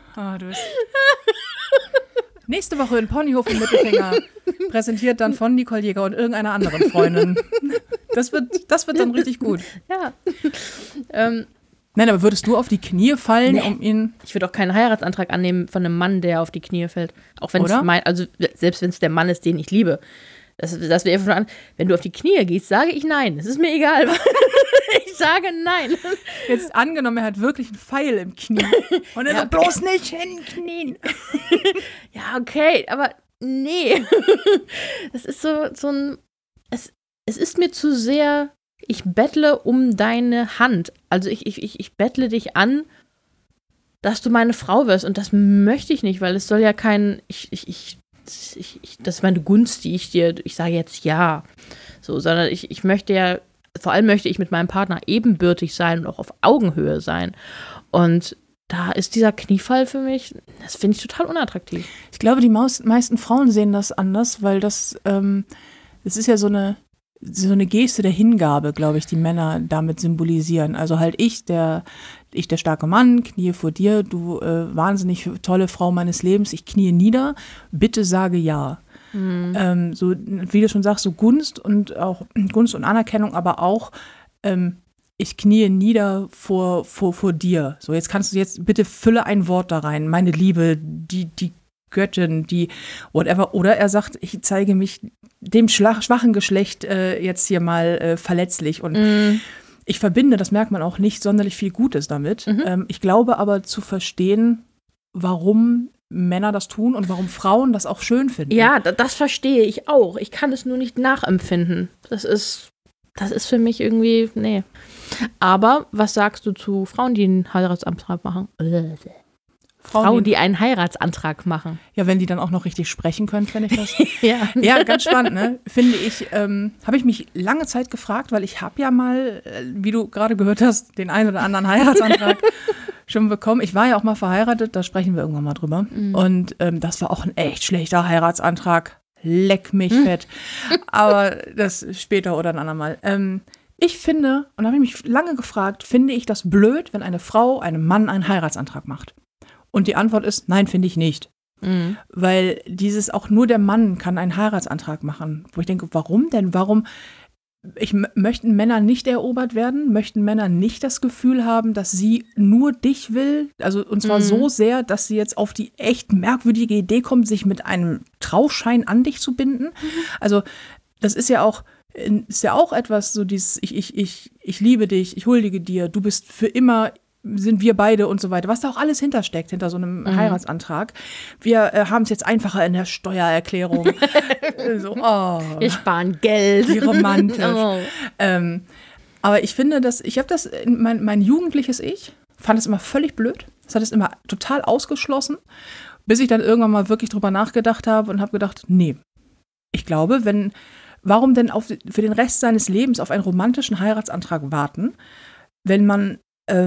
Nächste Woche in Ponyhof und Mittelfinger. Präsentiert dann von Nicole Jäger und irgendeiner anderen Freundin. Das wird dann richtig gut. Ja. Nein, aber würdest du auf die Knie fallen, um ihn... Ich würde auch keinen Heiratsantrag annehmen von einem Mann, der auf die Knie fällt. Auch wenn selbst wenn es der Mann ist, den ich liebe. Das wäre von an. Wenn du auf die Knie gehst, sage ich nein. Es ist mir egal. Ich sage nein. Jetzt angenommen, er hat wirklich einen Pfeil im Knie. Und er sagt, bloß nicht hinknien. Ja, okay, aber nee. Das ist so ein. Es ist mir zu sehr. Ich bettle um deine Hand. Also ich bettle dich an, dass du meine Frau wirst. Und das möchte ich nicht, weil es soll ja kein. Das ist meine Gunst, die ich sage jetzt ja. So, sondern ich möchte ja, vor allem möchte ich mit meinem Partner ebenbürtig sein und auch auf Augenhöhe sein. Und da ist dieser Kniefall für mich, das finde ich total unattraktiv. Ich glaube, die meisten Frauen sehen das anders, weil das ist ja so eine so eine Geste der Hingabe, glaube ich, die Männer damit symbolisieren. Also halt ich, der starke Mann, kniee vor dir, du wahnsinnig tolle Frau meines Lebens, ich kniee nieder, bitte sage ja. So, wie du schon sagst, so Gunst und Anerkennung, aber auch ich kniee nieder vor dir. So, jetzt bitte fülle ein Wort da rein, meine Liebe, die Göttin, die whatever. Oder er sagt, ich zeige mich dem schwachen Geschlecht jetzt hier mal verletzlich. Und ich verbinde, das merkt man auch, nicht sonderlich viel Gutes damit. Ich glaube aber zu verstehen, warum Männer das tun und warum Frauen das auch schön finden. Ja, das verstehe ich auch. Ich kann es nur nicht nachempfinden. Das ist für mich irgendwie, nee. Aber was sagst du zu Frauen, die einen Heiratsantrag machen? Frauen, die einen Heiratsantrag machen. Ja, wenn die dann auch noch richtig sprechen können, fände ich das. Ja. Ja, ganz spannend, ne? Finde ich, habe ich mich lange Zeit gefragt, weil ich habe ja mal, wie du gerade gehört hast, den einen oder anderen Heiratsantrag schon bekommen. Ich war ja auch mal verheiratet, da sprechen wir irgendwann mal drüber. Und das war auch ein echt schlechter Heiratsantrag. Leck mich fett. Aber das später oder ein andermal. Ich finde, und da habe ich mich lange gefragt, finde ich das blöd, wenn eine Frau einem Mann einen Heiratsantrag macht? Und die Antwort ist, nein, finde ich nicht. Weil auch nur der Mann kann einen Heiratsantrag machen. Wo ich denke, warum denn? Möchten Männer nicht erobert werden? Möchten Männer nicht das Gefühl haben, dass sie nur dich will? Also, und zwar so sehr, dass sie jetzt auf die echt merkwürdige Idee kommt, sich mit einem Trauschein an dich zu binden. Also, das ist ja auch etwas, so dieses, ich liebe dich, ich huldige dir, du bist für immer, sind wir beide und so weiter, was da auch alles hintersteckt, hinter so einem Heiratsantrag. Wir haben es jetzt einfacher in der Steuererklärung. So, wir sparen Geld. Wie romantisch. Aber ich finde, mein jugendliches Ich fand es immer völlig blöd. Das hat es immer total ausgeschlossen, bis ich dann irgendwann mal wirklich drüber nachgedacht habe und habe gedacht, nee, ich glaube, warum denn für den Rest seines Lebens auf einen romantischen Heiratsantrag warten, wenn man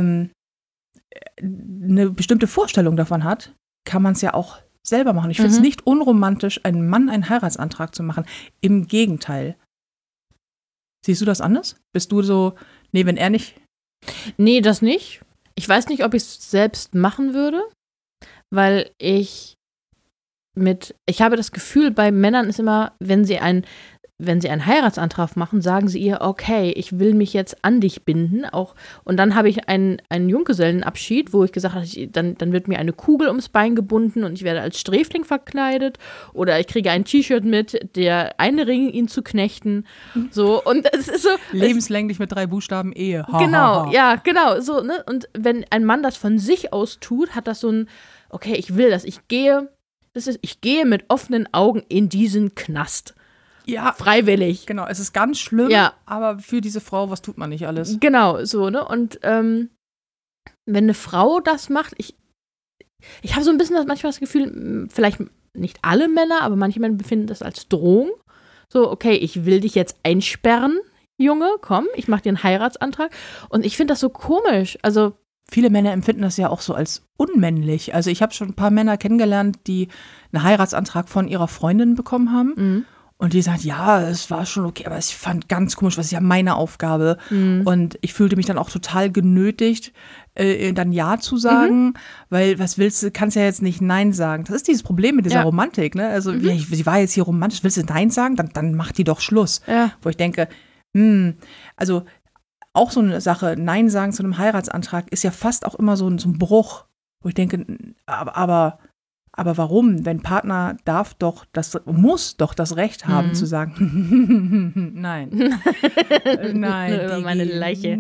eine bestimmte Vorstellung davon hat, kann man es ja auch selber machen. Ich finde es nicht unromantisch, einem Mann einen Heiratsantrag zu machen. Im Gegenteil. Siehst du das anders? Bist du so, nee, wenn er nicht? Nee, das nicht. Ich weiß nicht, ob ich es selbst machen würde, weil ich habe das Gefühl, bei Männern ist immer, wenn sie einen Heiratsantrag machen, sagen sie ihr, okay, ich will mich jetzt an dich binden. Und dann habe ich einen Junggesellenabschied, wo ich gesagt habe, dann wird mir eine Kugel ums Bein gebunden und ich werde als Sträfling verkleidet. Oder ich kriege ein T-Shirt mit, der einringen, ihn zu knechten. So, und es ist so. Lebenslänglich mit 3 Buchstaben Ehe. Genau, ja, genau. So, ne? Und wenn ein Mann das von sich aus tut, hat das so ein, okay, ich will das, ich gehe mit offenen Augen in diesen Knast. Ja, freiwillig. Genau, es ist ganz schlimm, aber für diese Frau, was tut man nicht alles? Genau, so, ne? Und wenn eine Frau das macht, ich habe so ein bisschen manchmal das Gefühl, vielleicht nicht alle Männer, aber manche Männer befinden das als Drohung. So, okay, ich will dich jetzt einsperren, Junge, komm, ich mache dir einen Heiratsantrag. Und ich finde das so komisch, also viele Männer empfinden das ja auch so als unmännlich. Also ich habe schon ein paar Männer kennengelernt, die einen Heiratsantrag von ihrer Freundin bekommen haben. Und die sagt, ja, es war schon okay, aber ich fand ganz komisch, was ist ja meine Aufgabe. Und ich fühlte mich dann auch total genötigt, dann Ja zu sagen, weil was willst du, kannst ja jetzt nicht Nein sagen. Das ist dieses Problem mit dieser Romantik, ne? Also sie war jetzt hier romantisch, willst du Nein sagen? Dann macht die doch Schluss. Ja. Wo ich denke, also auch so eine Sache, Nein sagen zu einem Heiratsantrag ist ja fast auch immer so ein Bruch, wo ich denke, aber warum? Dein Partner muss doch das Recht haben zu sagen, nein. Nein. Nur über meine Leiche.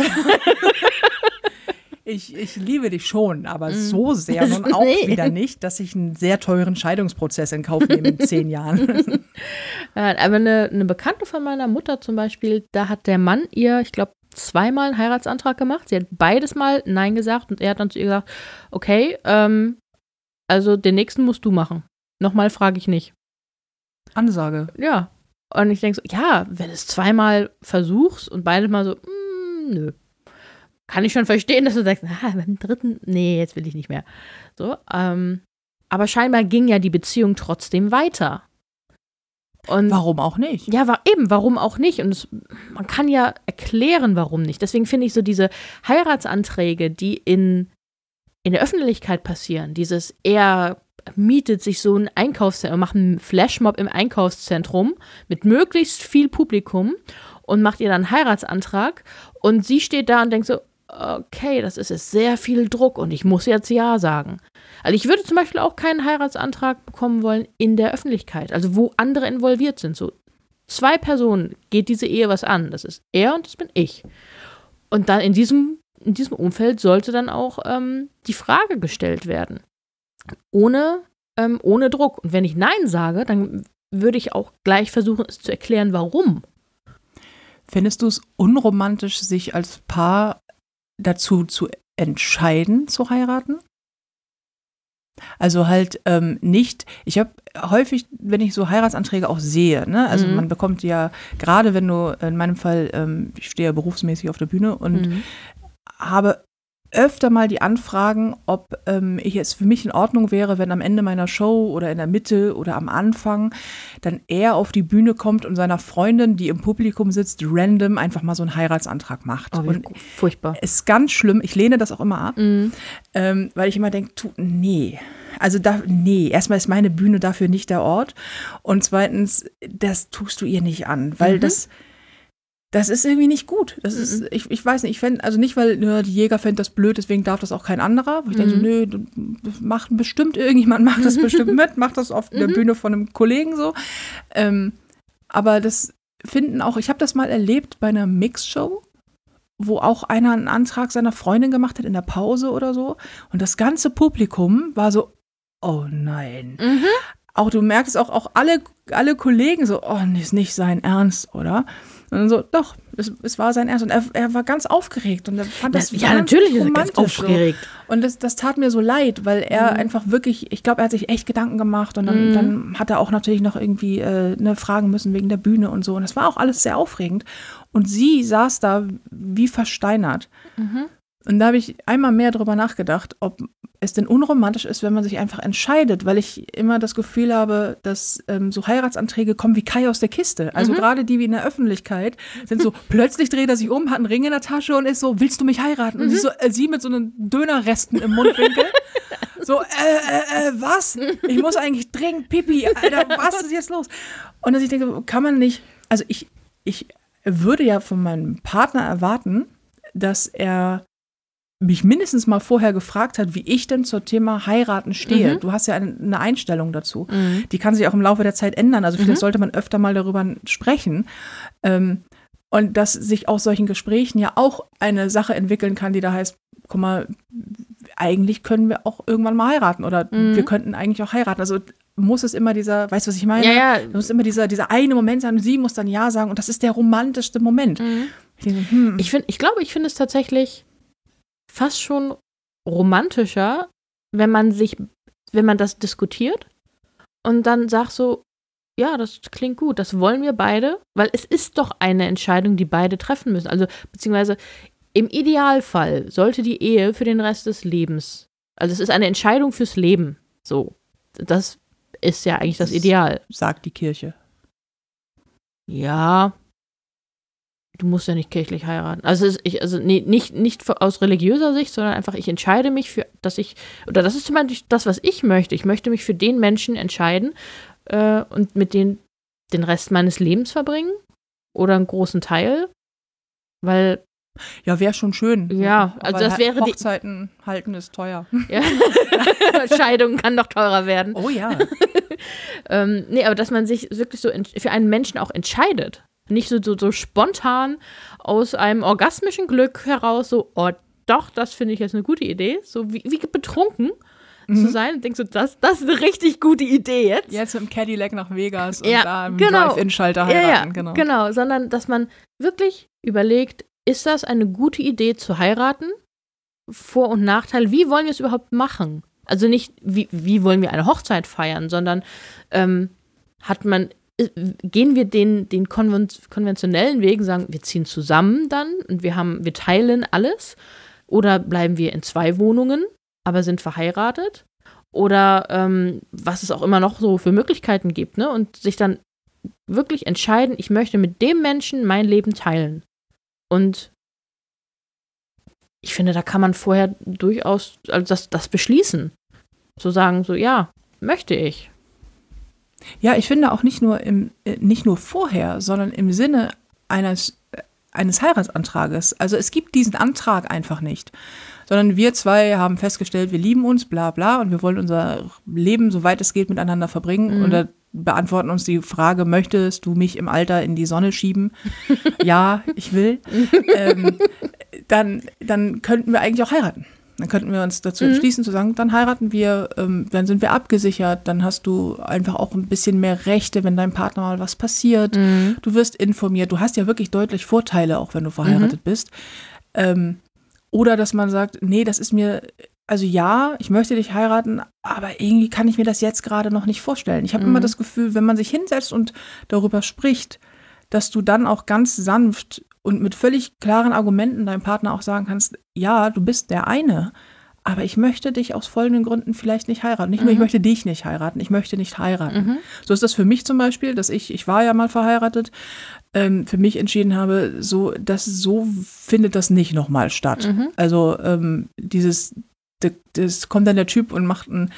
Ich liebe dich schon, aber so sehr nun auch wieder nicht, dass ich einen sehr teuren Scheidungsprozess in Kauf nehme in 10 Jahren. Aber eine Bekannte von meiner Mutter zum Beispiel, da hat der Mann ihr, ich glaube, 2-mal einen Heiratsantrag gemacht. Sie hat beides Mal Nein gesagt und er hat dann zu ihr gesagt, okay, also den nächsten musst du machen. Nochmal frage ich nicht. Ansage. Ja. Und ich denke so, ja, wenn du es 2-mal versuchst und beides Mal so, nö. Kann ich schon verstehen, dass du sagst, beim 3., nee, jetzt will ich nicht mehr. So, aber scheinbar ging ja die Beziehung trotzdem weiter. Und warum auch nicht? Ja, warum auch nicht? Und man kann ja erklären, warum nicht. Deswegen finde ich so diese Heiratsanträge, die in der Öffentlichkeit passieren, er mietet sich so ein Einkaufszentrum, macht einen Flashmob im Einkaufszentrum mit möglichst viel Publikum und macht ihr dann einen Heiratsantrag und sie steht da und denkt so, okay, das ist jetzt sehr viel Druck und ich muss jetzt Ja sagen. Also ich würde zum Beispiel auch keinen Heiratsantrag bekommen wollen in der Öffentlichkeit, also wo andere involviert sind. So 2 Personen geht diese Ehe was an. Das ist er und das bin ich. Und dann in diesem Umfeld sollte dann auch die Frage gestellt werden. Ohne Druck. Und wenn ich Nein sage, dann würde ich auch gleich versuchen, es zu erklären, warum. Findest du es unromantisch, sich als Paar dazu zu entscheiden, zu heiraten? Also halt nicht, ich habe häufig, wenn ich so Heiratsanträge auch sehe, ne, also man bekommt ja, gerade wenn du, in meinem Fall, ich stehe ja berufsmäßig auf der Bühne und habe öfter mal die Anfragen, ob es für mich in Ordnung wäre, wenn am Ende meiner Show oder in der Mitte oder am Anfang dann er auf die Bühne kommt und seiner Freundin, die im Publikum sitzt, random einfach mal so einen Heiratsantrag macht. Oh, und furchtbar. Ist ganz schlimm. Ich lehne das auch immer ab, weil ich immer denke, nee. Also nee, erstmal ist meine Bühne dafür nicht der Ort und zweitens, das tust du ihr nicht an, weil das ist irgendwie nicht gut. Das ist, ich weiß nicht, ich fände, also nicht, weil die Jäger fänden das blöd, deswegen darf das auch kein anderer. Wo ich denke so, nö, irgendjemand macht das bestimmt mit, macht das auf der Bühne von einem Kollegen so. Aber das finden auch, ich habe das mal erlebt bei einer Mixshow, wo auch einer einen Antrag seiner Freundin gemacht hat in der Pause oder so. Und das ganze Publikum war so, oh nein. Auch du merkst auch alle Kollegen so, oh, ist nicht sein Ernst, oder? Und dann so, doch, es war sein Ernst. Und er war ganz aufgeregt und er fand das ja, natürlich ist er ganz aufgeregt. So. Und das tat mir so leid, weil er einfach wirklich, ich glaube, er hat sich echt Gedanken gemacht und dann hat er auch natürlich noch irgendwie fragen müssen wegen der Bühne und so. Und das war auch alles sehr aufregend. Und sie saß da wie versteinert. Und da habe ich einmal mehr drüber nachgedacht, ob es denn unromantisch ist, wenn man sich einfach entscheidet, weil ich immer das Gefühl habe, dass so Heiratsanträge kommen wie Kai aus der Kiste. Also gerade die wie in der Öffentlichkeit sind so, plötzlich dreht er sich um, hat einen Ring in der Tasche und ist so, willst du mich heiraten? Und sie mit so einen Dönerresten im Mundwinkel. So, was? Ich muss eigentlich dringend Pipi, Alter, was ist jetzt los? Und dass ich denke, kann man nicht, also ich würde ja von meinem Partner erwarten, dass er mich mindestens mal vorher gefragt hat, wie ich denn zum Thema Heiraten stehe. Du hast ja eine Einstellung dazu. Die kann sich auch im Laufe der Zeit ändern. Also vielleicht sollte man öfter mal darüber sprechen. Und dass sich aus solchen Gesprächen ja auch eine Sache entwickeln kann, die da heißt, guck mal, eigentlich können wir auch irgendwann mal heiraten oder wir könnten eigentlich auch heiraten. Also muss es immer weißt du, was ich meine? Ja. Muss immer dieser eine Moment sein und sie muss dann Ja sagen und das ist der romantischste Moment. Ich denke, Ich glaube, ich finde es tatsächlich fast schon romantischer, wenn man das diskutiert und dann sagt so, ja, das klingt gut, das wollen wir beide, weil es ist doch eine Entscheidung, die beide treffen müssen. Also, beziehungsweise im Idealfall sollte die Ehe für den Rest des Lebens, also es ist eine Entscheidung fürs Leben, so. Das ist ja eigentlich das Ideal. Sagt die Kirche. Ja. Du musst ja nicht kirchlich heiraten. Nicht aus religiöser Sicht, sondern einfach, ich entscheide mich das ist zum Beispiel das, was ich möchte. Ich möchte mich für den Menschen entscheiden und mit den Rest meines Lebens verbringen oder einen großen Teil, weil ja, wäre schon schön. Ja, also das wäre Hochzeiten halten ist teuer. Ja. Scheidung kann doch teurer werden. Oh ja. Nee, aber dass man sich wirklich so für einen Menschen auch entscheidet. Nicht so spontan aus einem orgasmischen Glück heraus, so, oh, doch, das finde ich jetzt eine gute Idee. So wie betrunken zu sein und denkst so, das ist eine richtig gute Idee jetzt. Jetzt im Cadillac nach Vegas und da im Drive-In-Schalter heiraten. Ja, genau, sondern dass man wirklich überlegt, ist das eine gute Idee zu heiraten? Vor- und Nachteil, wie wollen wir es überhaupt machen? Also nicht, wie wollen wir eine Hochzeit feiern, sondern gehen wir den konventionellen Weg, sagen, wir ziehen zusammen dann und wir teilen alles, oder bleiben wir in 2 Wohnungen, aber sind verheiratet, oder was es auch immer noch so für Möglichkeiten gibt, ne? Und sich dann wirklich entscheiden, ich möchte mit dem Menschen mein Leben teilen. Und ich finde, da kann man vorher durchaus das beschließen. So sagen, so, ja, möchte ich. Ja, ich finde auch nicht nur vorher, sondern im Sinne eines Heiratsantrages. Also es gibt diesen Antrag einfach nicht. Sondern wir zwei haben festgestellt, wir lieben uns, bla bla, und wir wollen unser Leben, soweit es geht, miteinander verbringen. Und da beantworten uns die Frage, möchtest du mich im Alter in die Sonne schieben? Ja, ich will. Dann könnten wir eigentlich auch heiraten. Dann könnten wir uns dazu entschließen, zu sagen, dann heiraten wir, dann sind wir abgesichert, dann hast du einfach auch ein bisschen mehr Rechte, wenn deinem Partner mal was passiert. Du wirst informiert, du hast ja wirklich deutlich Vorteile, auch wenn du verheiratet bist. Oder dass man sagt, nee, das ist mir, also ja, ich möchte dich heiraten, aber irgendwie kann ich mir das jetzt gerade noch nicht vorstellen. Ich habe immer das Gefühl, wenn man sich hinsetzt und darüber spricht, dass du dann auch ganz sanft und mit völlig klaren Argumenten deinem Partner auch sagen kannst, ja, du bist der eine, aber ich möchte dich aus folgenden Gründen vielleicht nicht heiraten. Nicht nur, ich möchte dich nicht heiraten, ich möchte nicht heiraten. So ist das für mich zum Beispiel, dass ich war ja mal verheiratet, für mich entschieden habe, so findet das nicht nochmal statt. Also das kommt dann der Typ und macht einen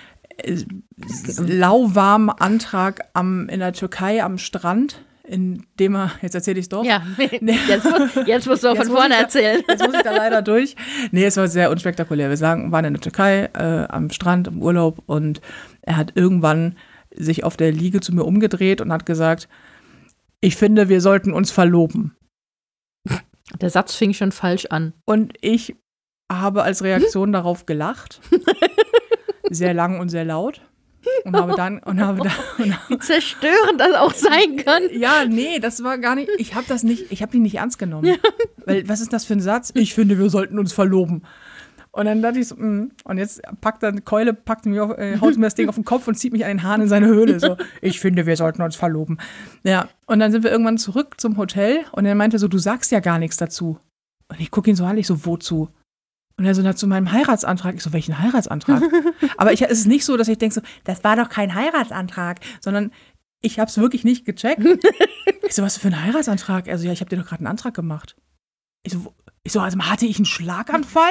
lauwarmen Antrag in der Türkei am Strand, indem er, jetzt erzähle ich es doch. Ja, jetzt musst du auch von vorne erzählen. Jetzt muss ich da leider durch. Nee, es war sehr unspektakulär. Wir waren in der Türkei am Strand im Urlaub und er hat irgendwann sich auf der Liege zu mir umgedreht und hat gesagt, ich finde, wir sollten uns verloben. Der Satz fing schon falsch an. Und ich habe als Reaktion darauf gelacht. Sehr lang und sehr laut. Und habe dann wie zerstörend das auch sein kann. Ja, nee, das war gar nicht, ich habe die nicht ernst genommen. Ja. Weil, was ist das für ein Satz? Ich finde, wir sollten uns verloben. Und dann dachte ich so, und jetzt haut mir das Ding auf den Kopf und zieht mich an den Haaren in seine Höhle. So, ich finde, wir sollten uns verloben. Ja, und dann sind wir irgendwann zurück zum Hotel und er meinte so, du sagst ja gar nichts dazu. Und ich gucke ihn so an, ich so, wozu? Und er so, zu meinem Heiratsantrag. Ich so, welchen Heiratsantrag? Aber es ist nicht so, dass ich denke so, das war doch kein Heiratsantrag, sondern ich habe es wirklich nicht gecheckt. Ich so, was für ein Heiratsantrag? Also ja, ich habe dir doch gerade einen Antrag gemacht. Ich so, also hatte ich einen Schlaganfall?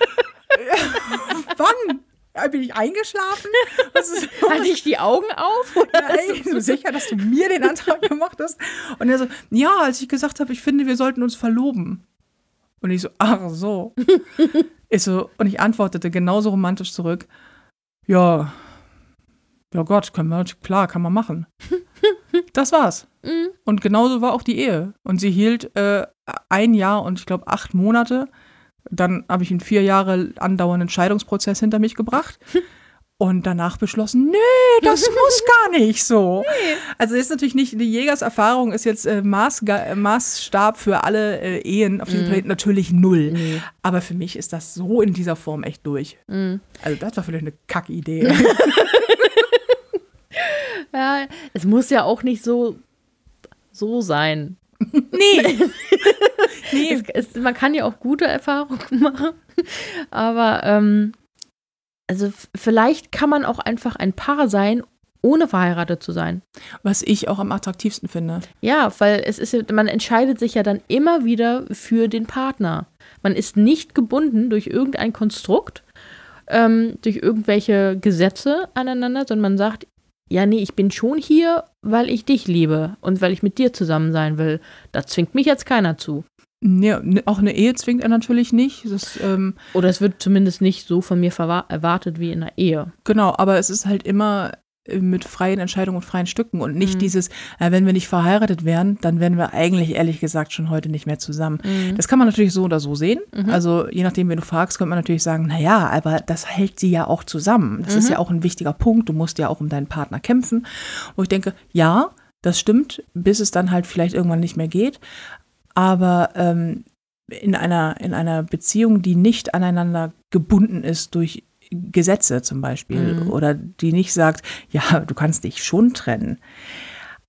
Wann? Bin ich eingeschlafen? Hatte ich die Augen auf? Nein, ich bin sicher, dass du mir den Antrag gemacht hast. Und er so, ja, als ich gesagt habe, ich finde, wir sollten uns verloben. Und ich so, ach so. Und ich antwortete genauso romantisch zurück, ja Gott, kann man machen. Das war's. Und genauso war auch die Ehe. Und sie hielt 1 Jahr und ich glaube 8 Monate. Dann habe ich einen 4 Jahre andauernden Scheidungsprozess hinter mich gebracht. Und danach beschlossen, nee, das muss gar nicht so. Nee. Also ist natürlich nicht, die Jägerserfahrung ist jetzt Maßstab für alle Ehen auf diesem Planeten natürlich 0. Nee. Aber für mich ist das so in dieser Form echt durch. Also das war vielleicht eine Kackidee. Ja, es muss ja auch nicht so sein. Nee. Man kann ja auch gute Erfahrungen machen. Aber also vielleicht kann man auch einfach ein Paar sein, ohne verheiratet zu sein. Was ich auch am attraktivsten finde. Ja, weil man entscheidet sich ja dann immer wieder für den Partner. Man ist nicht gebunden durch irgendein Konstrukt, durch irgendwelche Gesetze aneinander, sondern man sagt, ja, nee, ich bin schon hier, weil ich dich liebe und weil ich mit dir zusammen sein will. Da zwingt mich jetzt keiner zu. Nee, auch eine Ehe zwingt er natürlich nicht. Oder es wird zumindest nicht so von mir erwartet wie in einer Ehe. Genau, aber es ist halt immer mit freien Entscheidungen und freien Stücken und nicht dieses, wenn wir nicht verheiratet wären, dann wären wir eigentlich, ehrlich gesagt, schon heute nicht mehr zusammen. Das kann man natürlich so oder so sehen. Also je nachdem, wen du fragst, könnte man natürlich sagen, naja, aber das hält sie ja auch zusammen. Das ist ja auch ein wichtiger Punkt. Du musst ja auch um deinen Partner kämpfen. Wo ich denke, ja, das stimmt, bis es dann halt vielleicht irgendwann nicht mehr geht. Aber in einer Beziehung, die nicht aneinander gebunden ist durch Gesetze zum Beispiel oder die nicht sagt, ja, du kannst dich schon trennen.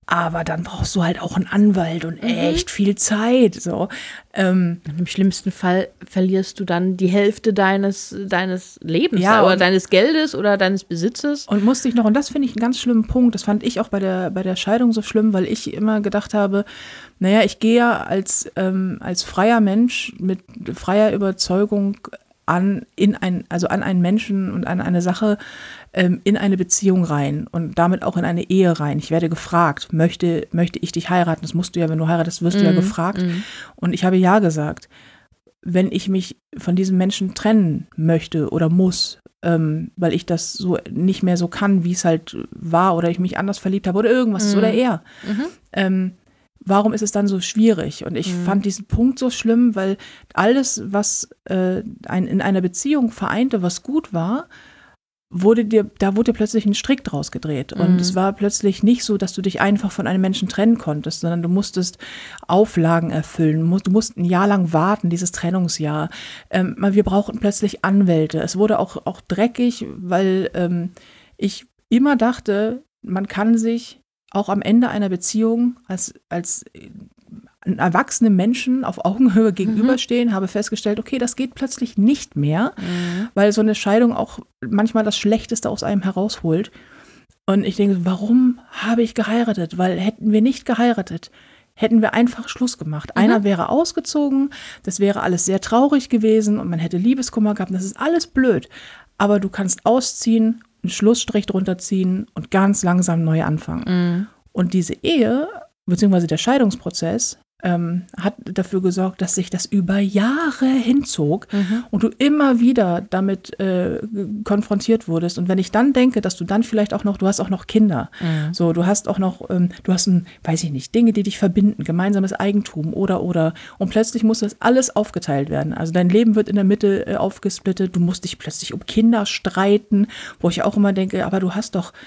aber dann brauchst du halt auch einen Anwalt und echt viel Zeit. So. Und im schlimmsten Fall verlierst du dann die Hälfte deines Lebens oder deines Geldes oder deines Besitzes. Und musste ich noch, und das finde ich einen ganz schlimmen Punkt, das fand ich auch bei der Scheidung so schlimm, weil ich immer gedacht habe, naja, ich gehe ja als freier Mensch mit freier Überzeugung an einen Menschen und an eine Sache in eine Beziehung rein und damit auch in eine Ehe rein. Ich werde gefragt, möchte ich dich heiraten? Das musst du ja, wenn du heiratest, wirst du ja gefragt. Und ich habe ja gesagt. Wenn ich mich von diesem Menschen trennen möchte oder muss, weil ich das so nicht mehr so kann, wie es halt war oder ich mich anders verliebt habe oder irgendwas oder er. Warum ist es dann so schwierig? Und ich fand diesen Punkt so schlimm, weil alles, was in einer Beziehung vereinte, was gut war, wurde dir plötzlich ein Strick draus gedreht. Und es war plötzlich nicht so, dass du dich einfach von einem Menschen trennen konntest, sondern du musstest Auflagen erfüllen. Du musst ein Jahr lang warten, dieses Trennungsjahr. Wir brauchten plötzlich Anwälte. Es wurde auch dreckig, weil ich immer dachte, man kann sich auch am Ende einer Beziehung als erwachsene Menschen auf Augenhöhe gegenüberstehen, habe festgestellt, okay, das geht plötzlich nicht mehr, weil so eine Scheidung auch manchmal das Schlechteste aus einem herausholt. Und ich denke, warum habe ich geheiratet? Weil hätten wir nicht geheiratet, hätten wir einfach Schluss gemacht. Einer wäre ausgezogen, das wäre alles sehr traurig gewesen und man hätte Liebeskummer gehabt. Das ist alles blöd. Aber du kannst ausziehen, einen Schlussstrich drunter ziehen und ganz langsam neu anfangen. Und diese Ehe, beziehungsweise der Scheidungsprozess, hat dafür gesorgt, dass sich das über Jahre hinzog und du immer wieder damit konfrontiert wurdest. Und wenn ich dann denke, dass du dann vielleicht auch noch, du hast auch noch Kinder, so, du hast auch noch, weiß ich nicht, Dinge, die dich verbinden, gemeinsames Eigentum oder. Und plötzlich muss das alles aufgeteilt werden. Also dein Leben wird in der Mitte aufgesplittet, du musst dich plötzlich um Kinder streiten, wo ich auch immer denke, aber du hast doch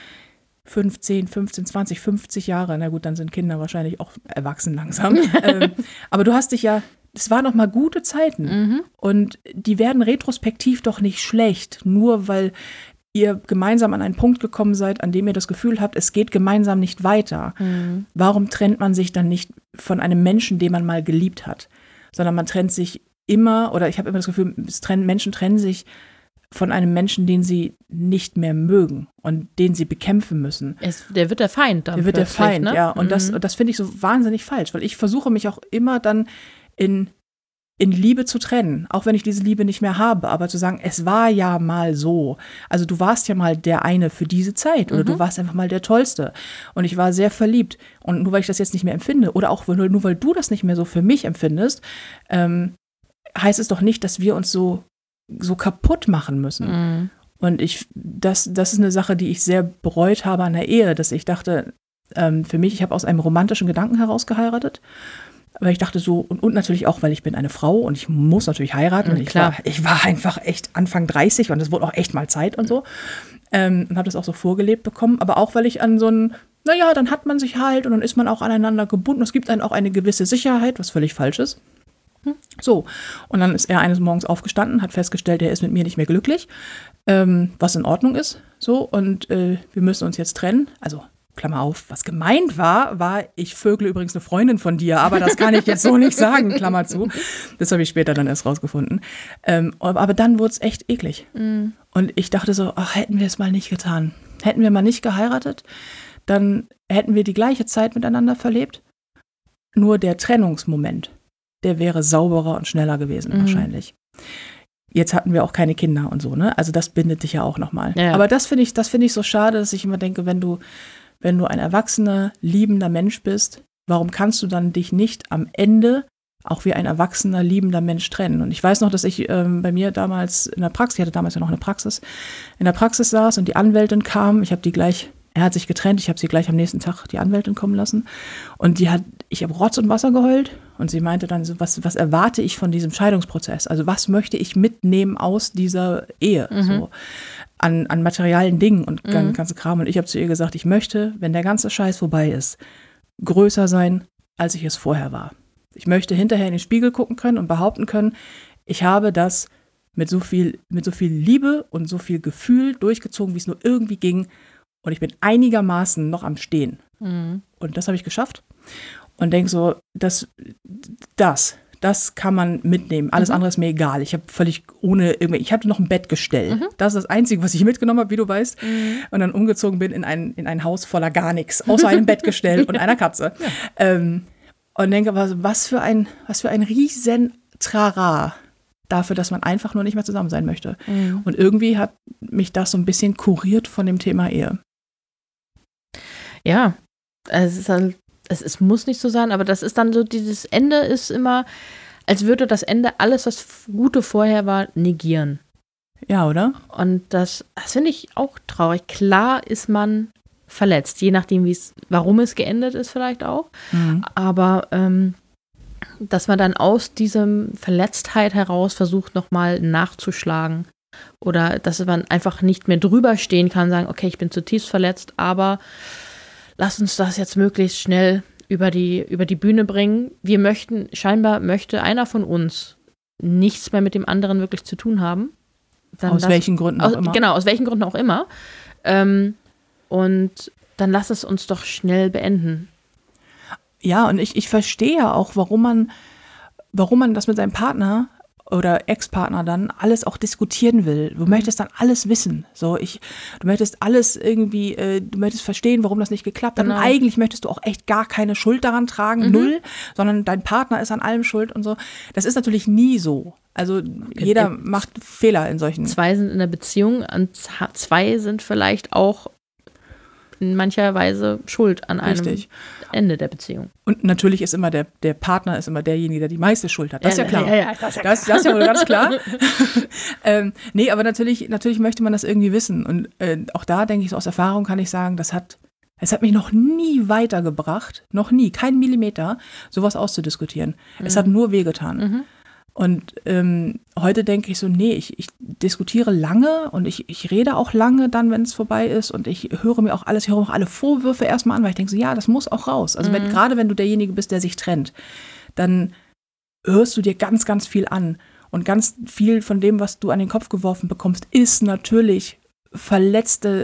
15, 20, 50 Jahre, na gut, dann sind Kinder wahrscheinlich auch erwachsen langsam. Aber du hast dich ja, es waren noch mal gute Zeiten und die werden retrospektiv doch nicht schlecht, nur weil ihr gemeinsam an einen Punkt gekommen seid, an dem ihr das Gefühl habt, es geht gemeinsam nicht weiter. Warum trennt man sich dann nicht von einem Menschen, den man mal geliebt hat? Sondern man trennt sich immer, oder ich habe immer das Gefühl, Menschen trennen sich von einem Menschen, den sie nicht mehr mögen und den sie bekämpfen müssen. Der wird der Feind dann. Der wird der Feind, ne? ja. Und das finde ich so wahnsinnig falsch, weil ich versuche mich auch immer dann in Liebe zu trennen, auch wenn ich diese Liebe nicht mehr habe, aber zu sagen, es war ja mal so. Also du warst ja mal der eine für diese Zeit oder du warst einfach mal der Tollste. Und ich war sehr verliebt. Und nur weil ich das jetzt nicht mehr empfinde oder auch nur weil du das nicht mehr so für mich empfindest, heißt es doch nicht, dass wir uns so kaputt machen müssen. Und das ist eine Sache, die ich sehr bereut habe an der Ehe, dass ich dachte, für mich, ich habe aus einem romantischen Gedanken heraus geheiratet, weil ich dachte so, und natürlich auch, weil ich bin eine Frau und ich muss natürlich heiraten. Und ich war einfach echt Anfang 30 und es wurde auch echt mal Zeit und so. Und habe das auch so vorgelebt bekommen, aber auch, weil ich an so ein, naja, dann hat man sich halt und dann ist man auch aneinander gebunden. Es gibt einem auch eine gewisse Sicherheit, was völlig falsch ist. So, und dann ist er eines Morgens aufgestanden, hat festgestellt, er ist mit mir nicht mehr glücklich, was in Ordnung ist, so, und wir müssen uns jetzt trennen, also, Klammer auf, was gemeint war, ich vögle übrigens eine Freundin von dir, aber das kann ich jetzt so nicht sagen, Klammer zu, das habe ich später dann erst rausgefunden, aber dann wurde es echt eklig und ich dachte so, ach, hätten wir es mal nicht getan, hätten wir mal nicht geheiratet, dann hätten wir die gleiche Zeit miteinander verlebt, nur der Trennungsmoment, der wäre sauberer und schneller gewesen wahrscheinlich. Jetzt hatten wir auch keine Kinder und so, ne? Also das bindet dich ja auch nochmal. Ja. Aber das finde ich so schade, dass ich immer denke, wenn du ein erwachsener, liebender Mensch bist, warum kannst du dann dich nicht am Ende auch wie ein erwachsener, liebender Mensch trennen? Und ich weiß noch, dass ich bei mir damals in der Praxis, ich hatte damals ja noch eine Praxis, in der Praxis saß und die Anwältin kam, er hat sich getrennt, ich habe sie gleich am nächsten Tag die Anwältin kommen lassen und ich habe Rotz und Wasser geheult und sie meinte dann so, was erwarte ich von diesem Scheidungsprozess? Also was möchte ich mitnehmen aus dieser Ehe? So an materialen Dingen und ganze Kram. Und ich habe zu ihr gesagt, ich möchte, wenn der ganze Scheiß vorbei ist, größer sein, als ich es vorher war. Ich möchte hinterher in den Spiegel gucken können und behaupten können, ich habe das mit so viel Liebe und so viel Gefühl durchgezogen, wie es nur irgendwie ging. und ich bin einigermaßen noch am Stehen. Mhm. Und das habe ich geschafft und denke so, das kann man mitnehmen. Alles andere ist mir egal. Ich habe ich hatte noch ein Bettgestell. Das ist das Einzige, was ich mitgenommen habe, wie du weißt. Und dann umgezogen bin in ein Haus voller gar nichts, außer einem Bettgestell und einer Katze. Ja. Und denke, was für ein riesen Trara dafür, dass man einfach nur nicht mehr zusammen sein möchte. Und irgendwie hat mich das so ein bisschen kuriert von dem Thema Ehe. Ja, es ist halt, es muss nicht so sein, aber das ist dann so, dieses Ende ist immer, als würde das Ende alles, was Gute vorher war, negieren. Ja, oder? Und das finde ich auch traurig. Klar ist man verletzt, je nachdem, warum es geendet ist vielleicht auch. Aber dass man dann aus diesem Verletztheit heraus versucht, nochmal nachzuschlagen. Oder dass man einfach nicht mehr drüber stehen kann, sagen, okay, ich bin zutiefst verletzt, aber lass uns das jetzt möglichst schnell über die Bühne bringen. Scheinbar möchte einer von uns nichts mehr mit dem anderen wirklich zu tun haben. Aus welchen Gründen auch immer. Genau, aus welchen Gründen auch immer. Und dann lass es uns doch schnell beenden. Ja, und ich verstehe ja auch, warum man das mit seinem Partner oder Ex-Partner dann alles auch diskutieren will. Du möchtest dann alles wissen. Du möchtest alles irgendwie, du möchtest verstehen, warum das nicht geklappt hat. Genau. Und eigentlich möchtest du auch echt gar keine Schuld daran tragen, null, sondern dein Partner ist an allem schuld und so. Das ist natürlich nie so. Also jeder macht Fehler in solchen. 2 sind in der Beziehung und 2 sind vielleicht auch in mancher Weise schuld an einem Ende der Beziehung. Und natürlich ist immer der Partner ist immer derjenige, der die meiste Schuld hat. Das ist ja klar. Ja, das ist ja wohl ganz klar. Nee, aber natürlich möchte man das irgendwie wissen. Und auch da denke ich, so aus Erfahrung kann ich sagen, es hat mich noch nie weitergebracht, noch nie, kein Millimeter, sowas auszudiskutieren. Es hat nur wehgetan. Und heute denke ich so, nee, ich diskutiere lange und ich rede auch lange dann, wenn es vorbei ist und ich höre mir auch alle Vorwürfe erstmal an, weil ich denke so, ja, das muss auch raus. Also gerade wenn du derjenige bist, der sich trennt, dann hörst du dir ganz, ganz viel an und ganz viel von dem, was du an den Kopf geworfen bekommst, ist natürlich verletzte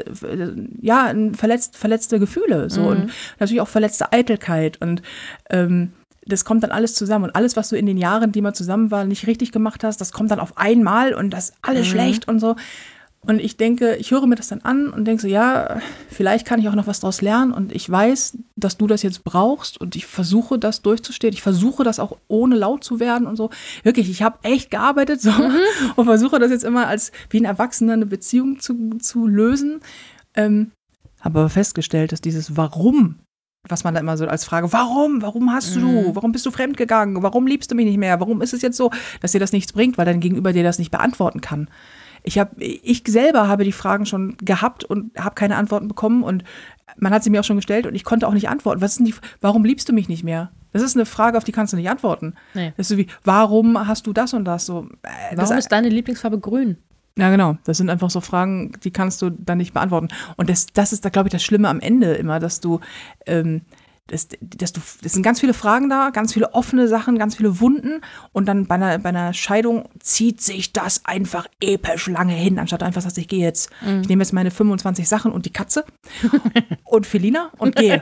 Gefühle so und natürlich auch verletzte Eitelkeit und das kommt dann alles zusammen und alles, was du in den Jahren, die man zusammen war, nicht richtig gemacht hast, das kommt dann auf einmal und das ist alles schlecht und so. Und ich denke, ich höre mir das dann an und denke so, ja, vielleicht kann ich auch noch was draus lernen und ich weiß, dass du das jetzt brauchst und ich versuche, das durchzustehen. Ich versuche, das auch ohne laut zu werden und so. Wirklich, ich habe echt gearbeitet so und versuche das jetzt immer als wie ein Erwachsener eine Beziehung zu lösen. Habe aber festgestellt, dass dieses Warum, was man da immer so als Frage, warum hast du, warum bist du fremdgegangen, warum liebst du mich nicht mehr, warum ist es jetzt so, dass dir das nichts bringt, weil dein Gegenüber dir das nicht beantworten kann. Ich selber habe die Fragen schon gehabt und habe keine Antworten bekommen und man hat sie mir auch schon gestellt und ich konnte auch nicht antworten. Warum liebst du mich nicht mehr? Das ist eine Frage, auf die kannst du nicht antworten. Nee. Das ist so wie, warum hast du das und das? So, warum ist deine Lieblingsfarbe grün? Ja, genau. Das sind einfach so Fragen, die kannst du dann nicht beantworten. Und das ist da, glaube ich, das Schlimme am Ende immer, dass du, es sind ganz viele Fragen da, ganz viele offene Sachen, ganz viele Wunden. Und dann bei einer Scheidung zieht sich das einfach episch lange hin, anstatt einfach sagst, ich gehe jetzt, ich nehme jetzt meine 25 Sachen und die Katze und Felina und gehe.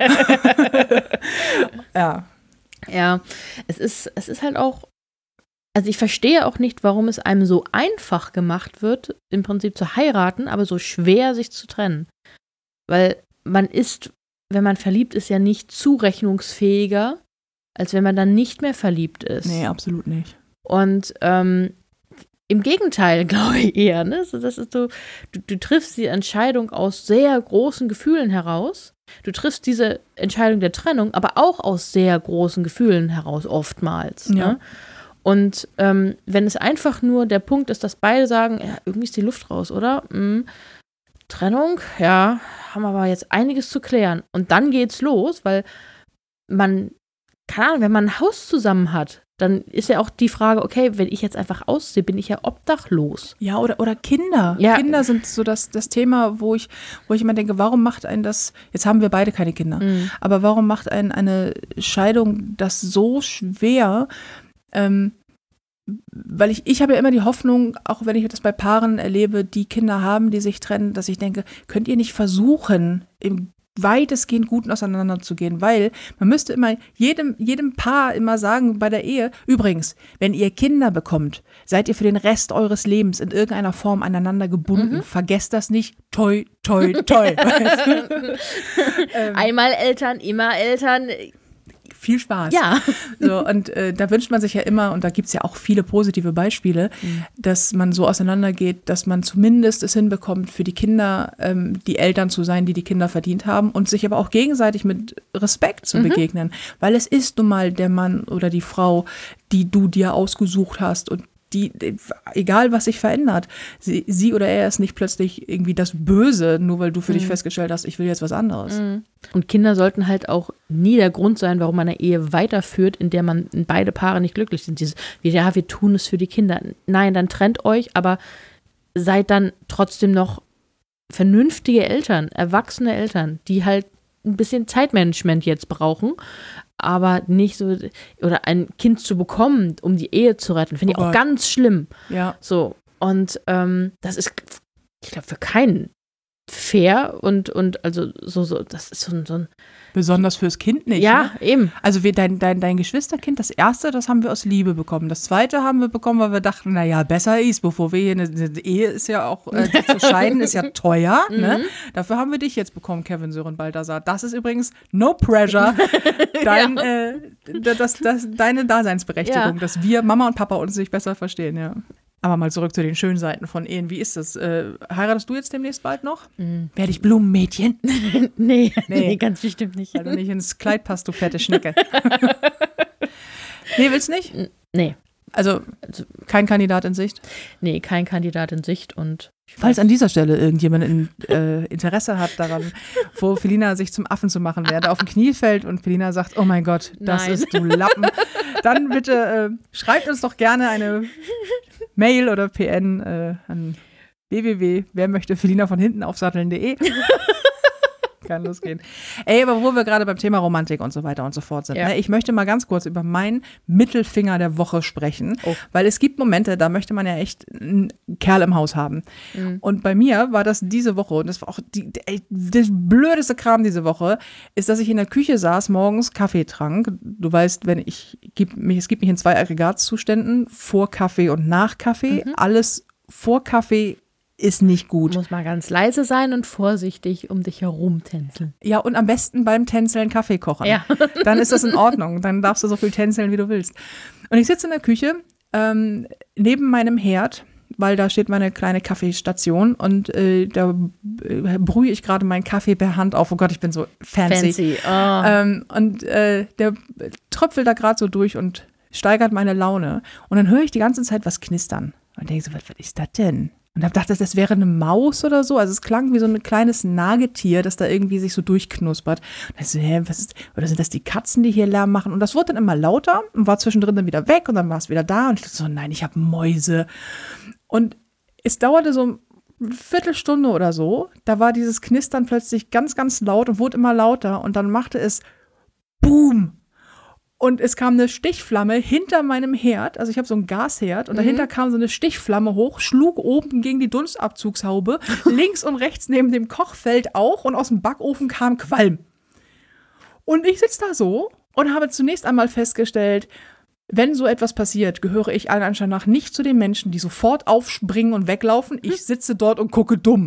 Ja. Ja, es ist halt auch, also ich verstehe auch nicht, warum es einem so einfach gemacht wird, im Prinzip zu heiraten, aber so schwer sich zu trennen. Weil man ist, wenn man verliebt ist, ja nicht zurechnungsfähiger, als wenn man dann nicht mehr verliebt ist. Nee, absolut nicht. Und im Gegenteil, glaube ich eher. Ne? So, das ist so, du triffst die Entscheidung aus sehr großen Gefühlen heraus. Du triffst diese Entscheidung der Trennung, aber auch aus sehr großen Gefühlen heraus oftmals. Ja. Ne? Und wenn es einfach nur der Punkt ist, dass beide sagen, ja, irgendwie ist die Luft raus, oder? Trennung, ja, haben aber jetzt einiges zu klären. Und dann geht's los, weil man, keine Ahnung, wenn man ein Haus zusammen hat, dann ist ja auch die Frage, okay, wenn ich jetzt einfach ausziehe, bin ich ja obdachlos. Ja, oder Kinder. Ja. Kinder sind so das Thema, wo ich immer denke, warum macht einen das, jetzt haben wir beide keine Kinder, aber warum macht einen eine Scheidung das so schwer, weil ich habe ja immer die Hoffnung, auch wenn ich das bei Paaren erlebe, die Kinder haben, die sich trennen, dass ich denke, könnt ihr nicht versuchen, im weitestgehend gut auseinanderzugehen, weil man müsste immer jedem Paar immer sagen bei der Ehe, übrigens, wenn ihr Kinder bekommt, seid ihr für den Rest eures Lebens in irgendeiner Form aneinander gebunden. Vergesst das nicht. Toi, toi, toi. Einmal Eltern, immer Eltern. Viel Spaß. Ja. So, und da wünscht man sich ja immer, und da gibt es ja auch viele positive Beispiele, dass man so auseinandergeht, dass man zumindest es hinbekommt, für die Kinder die Eltern zu sein, die Kinder verdient haben und sich aber auch gegenseitig mit Respekt zu begegnen. Weil es ist nun mal der Mann oder die Frau, die du dir ausgesucht hast und die, egal was sich verändert, sie oder er ist nicht plötzlich irgendwie das Böse, nur weil du für dich festgestellt hast, ich will jetzt was anderes. Und Kinder sollten halt auch nie der Grund sein, warum man eine Ehe weiterführt, in der man beide Paare nicht glücklich sind. Wir tun es für die Kinder. Nein, dann trennt euch, aber seid dann trotzdem noch vernünftige Eltern, erwachsene Eltern, die halt ein bisschen Zeitmanagement jetzt brauchen, aber nicht so, oder ein Kind zu bekommen, um die Ehe zu retten, finde ich auch ganz schlimm. Ja. So, und das ist, ich glaube, für keinen fair und also so, das ist so ein besonders fürs Kind nicht. Ja, ne? eben. Also dein Geschwisterkind, das erste, das haben wir aus Liebe bekommen. Das zweite haben wir bekommen, weil wir dachten, naja, besser ist, bevor wir hier eine Ehe ist ja auch, zu scheiden ist ja teuer. Ne? Dafür haben wir dich jetzt bekommen, Kevin Sören Balthasar. Das ist übrigens no pressure, deine Daseinsberechtigung, dass wir, Mama und Papa, uns nicht besser verstehen, ja. Aber mal zurück zu den schönen Seiten von Ehen. Wie ist das? Heiratest du jetzt demnächst bald noch? Werde ich Blumenmädchen? Nee, ganz bestimmt nicht. Weil du nicht ins Kleid passt, du fette Schnecke. Nee, willst du nicht? Nee. Also kein Kandidat in Sicht? Nee, kein Kandidat in Sicht. Und falls an dieser Stelle irgendjemand Interesse hat daran, wo Felina sich zum Affen zu machen werde, auf dem Knie fällt und Felina sagt, oh mein Gott, das ist du Lappen, dann bitte schreibt uns doch gerne eine Mail oder PN an www.wermöchte-Felina-von-hinten-aufsatteln.de. Kann losgehen. Ey, aber wo wir gerade beim Thema Romantik und so weiter und so fort sind, ne? Ich möchte mal ganz kurz über meinen Mittelfinger der Woche sprechen, weil es gibt Momente, da möchte man ja echt einen Kerl im Haus haben. Und bei mir war das diese Woche, und das war auch das blödeste Kram diese Woche, ist, dass ich in der Küche saß, morgens Kaffee trank. Du weißt, es gibt mich in 2 Aggregatzuständen, vor Kaffee und nach Kaffee. Alles vor Kaffee ist nicht gut. Muss mal ganz leise sein und vorsichtig um dich herum tänzeln. Ja, und am besten beim Tänzeln Kaffee kochen. Ja. Dann ist das in Ordnung. Dann darfst du so viel tänzeln, wie du willst. Und ich sitze in der Küche neben meinem Herd, weil da steht meine kleine Kaffeestation und da brühe ich gerade meinen Kaffee per Hand auf. Oh Gott, ich bin so fancy. Und der tröpfelt da gerade so durch und steigert meine Laune. Und dann höre ich die ganze Zeit was knistern. Und denke so, was ist das denn? Und habe gedacht, das wäre eine Maus oder so. Also es klang wie so ein kleines Nagetier, das da irgendwie sich so durchknuspert. Und ich so, was ist, oder sind das die Katzen, die hier Lärm machen? Und das wurde dann immer lauter und war zwischendrin dann wieder weg und dann war es wieder da. Und ich dachte so, nein, ich habe Mäuse. Und es dauerte so eine Viertelstunde oder so. Da war dieses Knistern plötzlich ganz, ganz laut und wurde immer lauter. Und dann machte es Boom. Und es kam eine Stichflamme hinter meinem Herd, also ich habe so einen Gasherd und dahinter kam so eine Stichflamme hoch, schlug oben gegen die Dunstabzugshaube, links und rechts neben dem Kochfeld auch und aus dem Backofen kam Qualm. Und ich sitze da so und habe zunächst einmal festgestellt, wenn so etwas passiert, gehöre ich allen Anschein nach nicht zu den Menschen, die sofort aufspringen und weglaufen. Ich sitze dort und gucke dumm.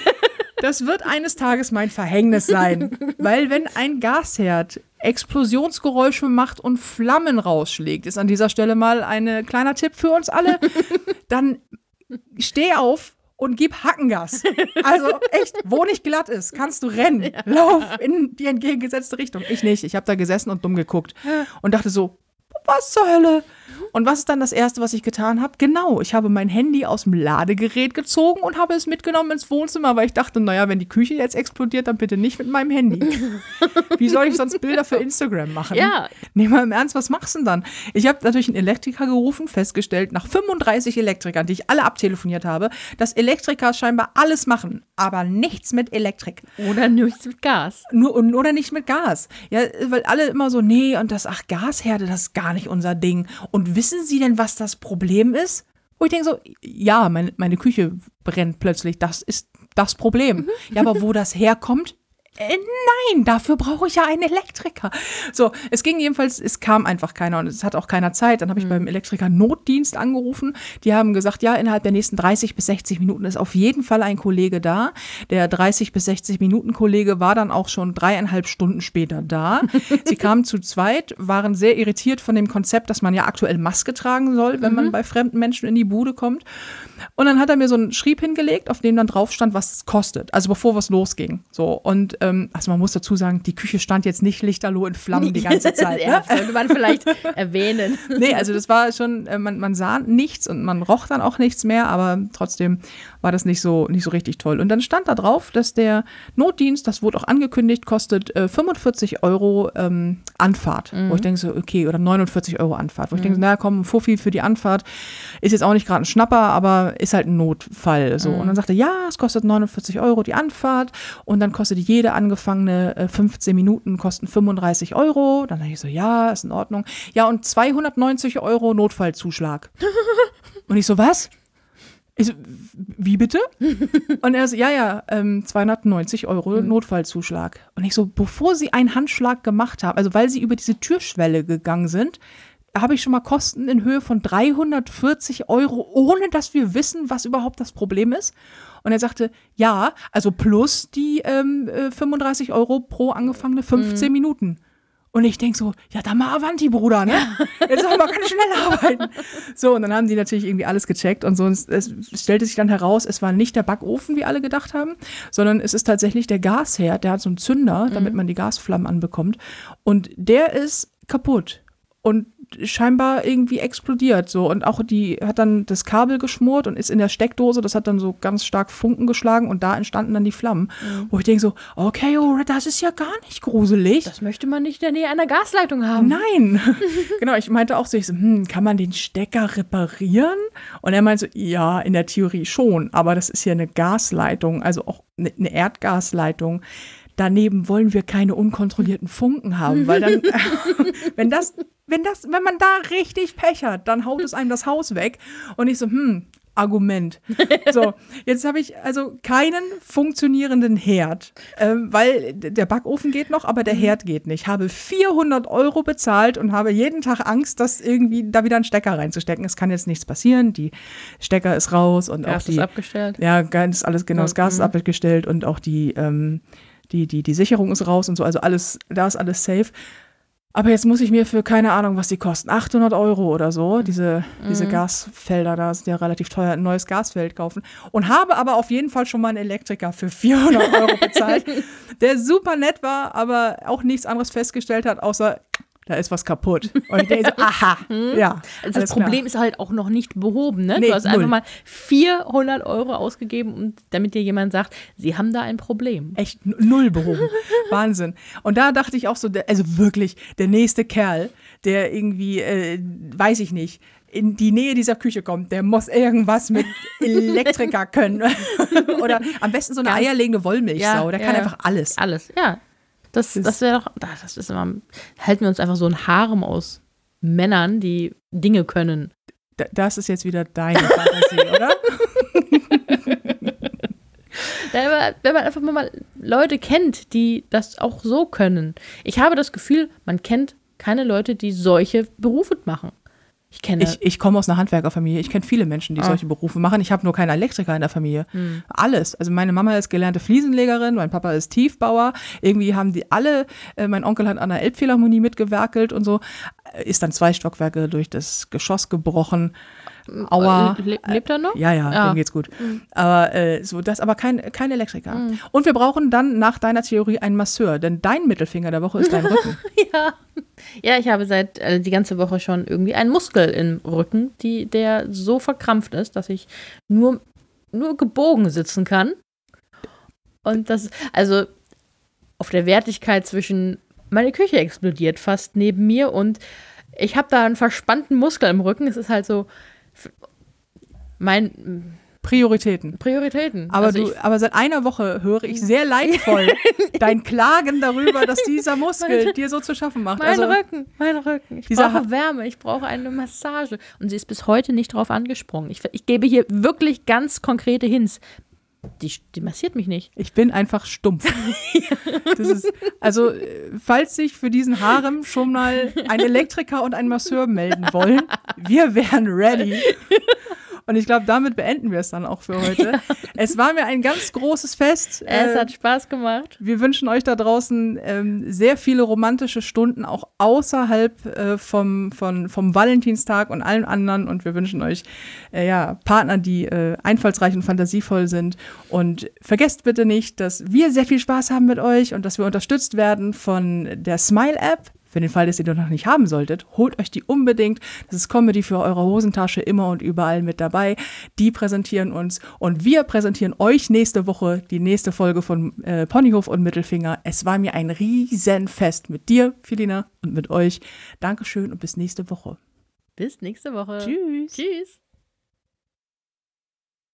Das wird eines Tages mein Verhängnis sein, weil wenn ein Gasherd Explosionsgeräusche macht und Flammen rausschlägt, ist an dieser Stelle mal ein kleiner Tipp für uns alle, dann steh auf und gib Hackengas. Also echt, wo nicht glatt ist, kannst du rennen. Lauf in die entgegengesetzte Richtung. Ich nicht, ich habe da gesessen und dumm geguckt und dachte so, was zur Hölle? Und was ist dann das Erste, was ich getan habe? Genau, ich habe mein Handy aus dem Ladegerät gezogen und habe es mitgenommen ins Wohnzimmer, weil ich dachte, naja, wenn die Küche jetzt explodiert, dann bitte nicht mit meinem Handy. Wie soll ich sonst Bilder für Instagram machen? Ja. Nee, mal im Ernst, was machst du denn dann? Ich habe natürlich einen Elektriker gerufen, festgestellt, nach 35 Elektrikern, die ich alle abtelefoniert habe, dass Elektriker scheinbar alles machen, aber nichts mit Elektrik. Oder nichts mit Gas. Oder nicht mit Gas. Ja, weil alle immer so, nee, und Gasherde, das ist gar nicht unser Ding. Und wissen Sie denn, was das Problem ist? Wo ich denke so, ja, meine Küche brennt plötzlich, das ist das Problem. Ja, aber wo das herkommt? Nein, dafür brauche ich ja einen Elektriker. So, es kam einfach keiner und es hat auch keiner Zeit. Dann habe ich beim Elektriker Notdienst angerufen. Die haben gesagt, ja, innerhalb der nächsten 30 bis 60 Minuten ist auf jeden Fall ein Kollege da. Der 30 bis 60 Minuten Kollege war dann auch schon 3,5 Stunden später da. Sie kamen zu zweit, waren sehr irritiert von dem Konzept, dass man ja aktuell Maske tragen soll, wenn man bei fremden Menschen in die Bude kommt. Und dann hat er mir so einen Schrieb hingelegt, auf dem dann drauf stand, was es kostet. Also bevor was losging. So, und also man muss dazu sagen, die Küche stand jetzt nicht lichterloh in Flammen die ganze Zeit. Ja, sollte man vielleicht erwähnen. Nee, also das war schon, man sah nichts und man roch dann auch nichts mehr, aber trotzdem war das nicht so richtig toll. Und dann stand da drauf, dass der Notdienst, das wurde auch angekündigt, kostet 45 Euro Anfahrt. Wo ich denke so, okay, oder 49 Euro Anfahrt. Wo ich denke so, naja, komm, Fuffi für die Anfahrt ist jetzt auch nicht gerade ein Schnapper, aber ist halt ein Notfall. So. Und dann sagte er, ja, es kostet 49 Euro die Anfahrt und dann kostet jede angefangene 15 Minuten kosten 35 Euro. Dann dachte ich so, ja, ist in Ordnung. Ja, und 290 Euro Notfallzuschlag. Und ich so, was? Ich so, wie bitte? Und er so, ja, 290 Euro Notfallzuschlag. Und ich so, bevor Sie einen Handschlag gemacht haben, also weil Sie über diese Türschwelle gegangen sind, habe ich schon mal Kosten in Höhe von 340 Euro, ohne dass wir wissen, was überhaupt das Problem ist. Und er sagte, ja, also plus die 35 Euro pro angefangene 15 Minuten. Und ich denke so, ja, da mal Avanti, Bruder, ne? Jetzt aber kann ich schneller arbeiten. So, und dann haben die natürlich irgendwie alles gecheckt und so. Und es stellte sich dann heraus, es war nicht der Backofen, wie alle gedacht haben, sondern es ist tatsächlich der Gasherd, der hat so einen Zünder, damit man die Gasflammen anbekommt. Und der ist kaputt. Und scheinbar irgendwie explodiert so und auch die hat dann das Kabel geschmort und ist in der Steckdose, das hat dann so ganz stark Funken geschlagen und da entstanden dann die Flammen, wo ich denke so, okay, das ist ja gar nicht gruselig. Das möchte man nicht in der Nähe einer Gasleitung haben. Nein. Genau, ich meinte auch so, kann man den Stecker reparieren? Und er meinte so, ja, in der Theorie schon, aber das ist ja eine Gasleitung, also auch eine Erdgasleitung. Daneben wollen wir keine unkontrollierten Funken haben, weil dann, wenn man da richtig Pech hat, dann haut es einem das Haus weg. Und ich so, Argument. So, jetzt habe ich also keinen funktionierenden Herd, weil der Backofen geht noch, aber der Herd geht nicht. Habe 400 Euro bezahlt und habe jeden Tag Angst, dass irgendwie da wieder einen Stecker reinzustecken. Es kann jetzt nichts passieren. Die Stecker ist raus und Gas auch die ist abgestellt. Ja, ganz alles genau. Das Gas ist abgestellt und auch die Sicherung ist raus und so. Also alles, da ist alles safe. Aber jetzt muss ich mir für keine Ahnung, was die kosten, 800 Euro oder so, diese Gasfelder, da sind ja relativ teuer, ein neues Gasfeld kaufen. Und habe aber auf jeden Fall schon mal einen Elektriker für 400 Euro bezahlt, der super nett war, aber auch nichts anderes festgestellt hat, außer da ist was kaputt. Und ich denke so, aha, ja. Also das Problem ist halt auch noch nicht behoben, ne? Nee, du hast null. einfach mal 400 Euro ausgegeben, damit dir jemand sagt, sie haben da ein Problem. Echt null behoben. Wahnsinn. Und da dachte ich auch so, also wirklich, der nächste Kerl, der irgendwie, weiß ich nicht, in die Nähe dieser Küche kommt, der muss irgendwas mit Elektriker können. Oder am besten so eine eierlegende Wollmilchsau, der kann einfach alles. Alles, ja. Das wäre doch, das ist immer, halten wir uns einfach so ein Harem aus Männern, die Dinge können. Das ist jetzt wieder deine Fantasie, oder? Ja, wenn man einfach mal Leute kennt, die das auch so können. Ich habe das Gefühl, man kennt keine Leute, die solche Berufe machen. Ich komme aus einer Handwerkerfamilie. Ich kenne viele Menschen, die solche Berufe machen. Ich habe nur keinen Elektriker in der Familie. Alles. Also meine Mama ist gelernte Fliesenlegerin, mein Papa ist Tiefbauer. Irgendwie haben die alle, mein Onkel hat an der Elbphilharmonie mitgewerkelt und so. Ist dann 2 Stockwerke durch das Geschoss gebrochen. Aua. Lebt er noch? Ja, dem geht's gut. Aber aber kein Elektriker. Und wir brauchen dann nach deiner Theorie einen Masseur, denn dein Mittelfinger der Woche ist dein Rücken. Ja, ich habe seit die ganze Woche schon irgendwie einen Muskel im Rücken, der so verkrampft ist, dass ich nur gebogen sitzen kann. Und das, also auf der Wertigkeit zwischen, meine Küche explodiert fast neben mir und ich habe da einen verspannten Muskel im Rücken. Es ist halt so, mein Prioritäten. Aber, Also aber seit einer Woche höre ich sehr leidvoll dein Klagen darüber, dass dieser Muskel dir so zu schaffen macht. Mein Rücken. Ich Dieser brauche Wärme, ich brauche eine Massage. Und sie ist bis heute nicht drauf angesprungen. Ich gebe hier wirklich ganz konkrete Hints. Die massiert mich nicht. Ich bin einfach stumpf. Das ist, also, falls sich für diesen Harem schon mal ein Elektriker und ein Masseur melden wollen, wir wären ready. Und ich glaube, damit beenden wir es dann auch für heute. Ja. Es war mir ein ganz großes Fest. Es hat Spaß gemacht. Wir wünschen euch da draußen sehr viele romantische Stunden, auch außerhalb vom Valentinstag und allen anderen. Und wir wünschen euch Partner, die einfallsreich und fantasievoll sind. Und vergesst bitte nicht, dass wir sehr viel Spaß haben mit euch und dass wir unterstützt werden von der Smile-App. Für den Fall, dass ihr die noch nicht haben solltet, holt euch die unbedingt. Das ist Comedy für eure Hosentasche immer und überall mit dabei. Die präsentieren uns und wir präsentieren euch nächste Woche die nächste Folge von Ponyhof und Mittelfinger. Es war mir ein Riesenfest mit dir, Filina, und mit euch. Dankeschön und bis nächste Woche. Bis nächste Woche. Tschüss. Tschüss.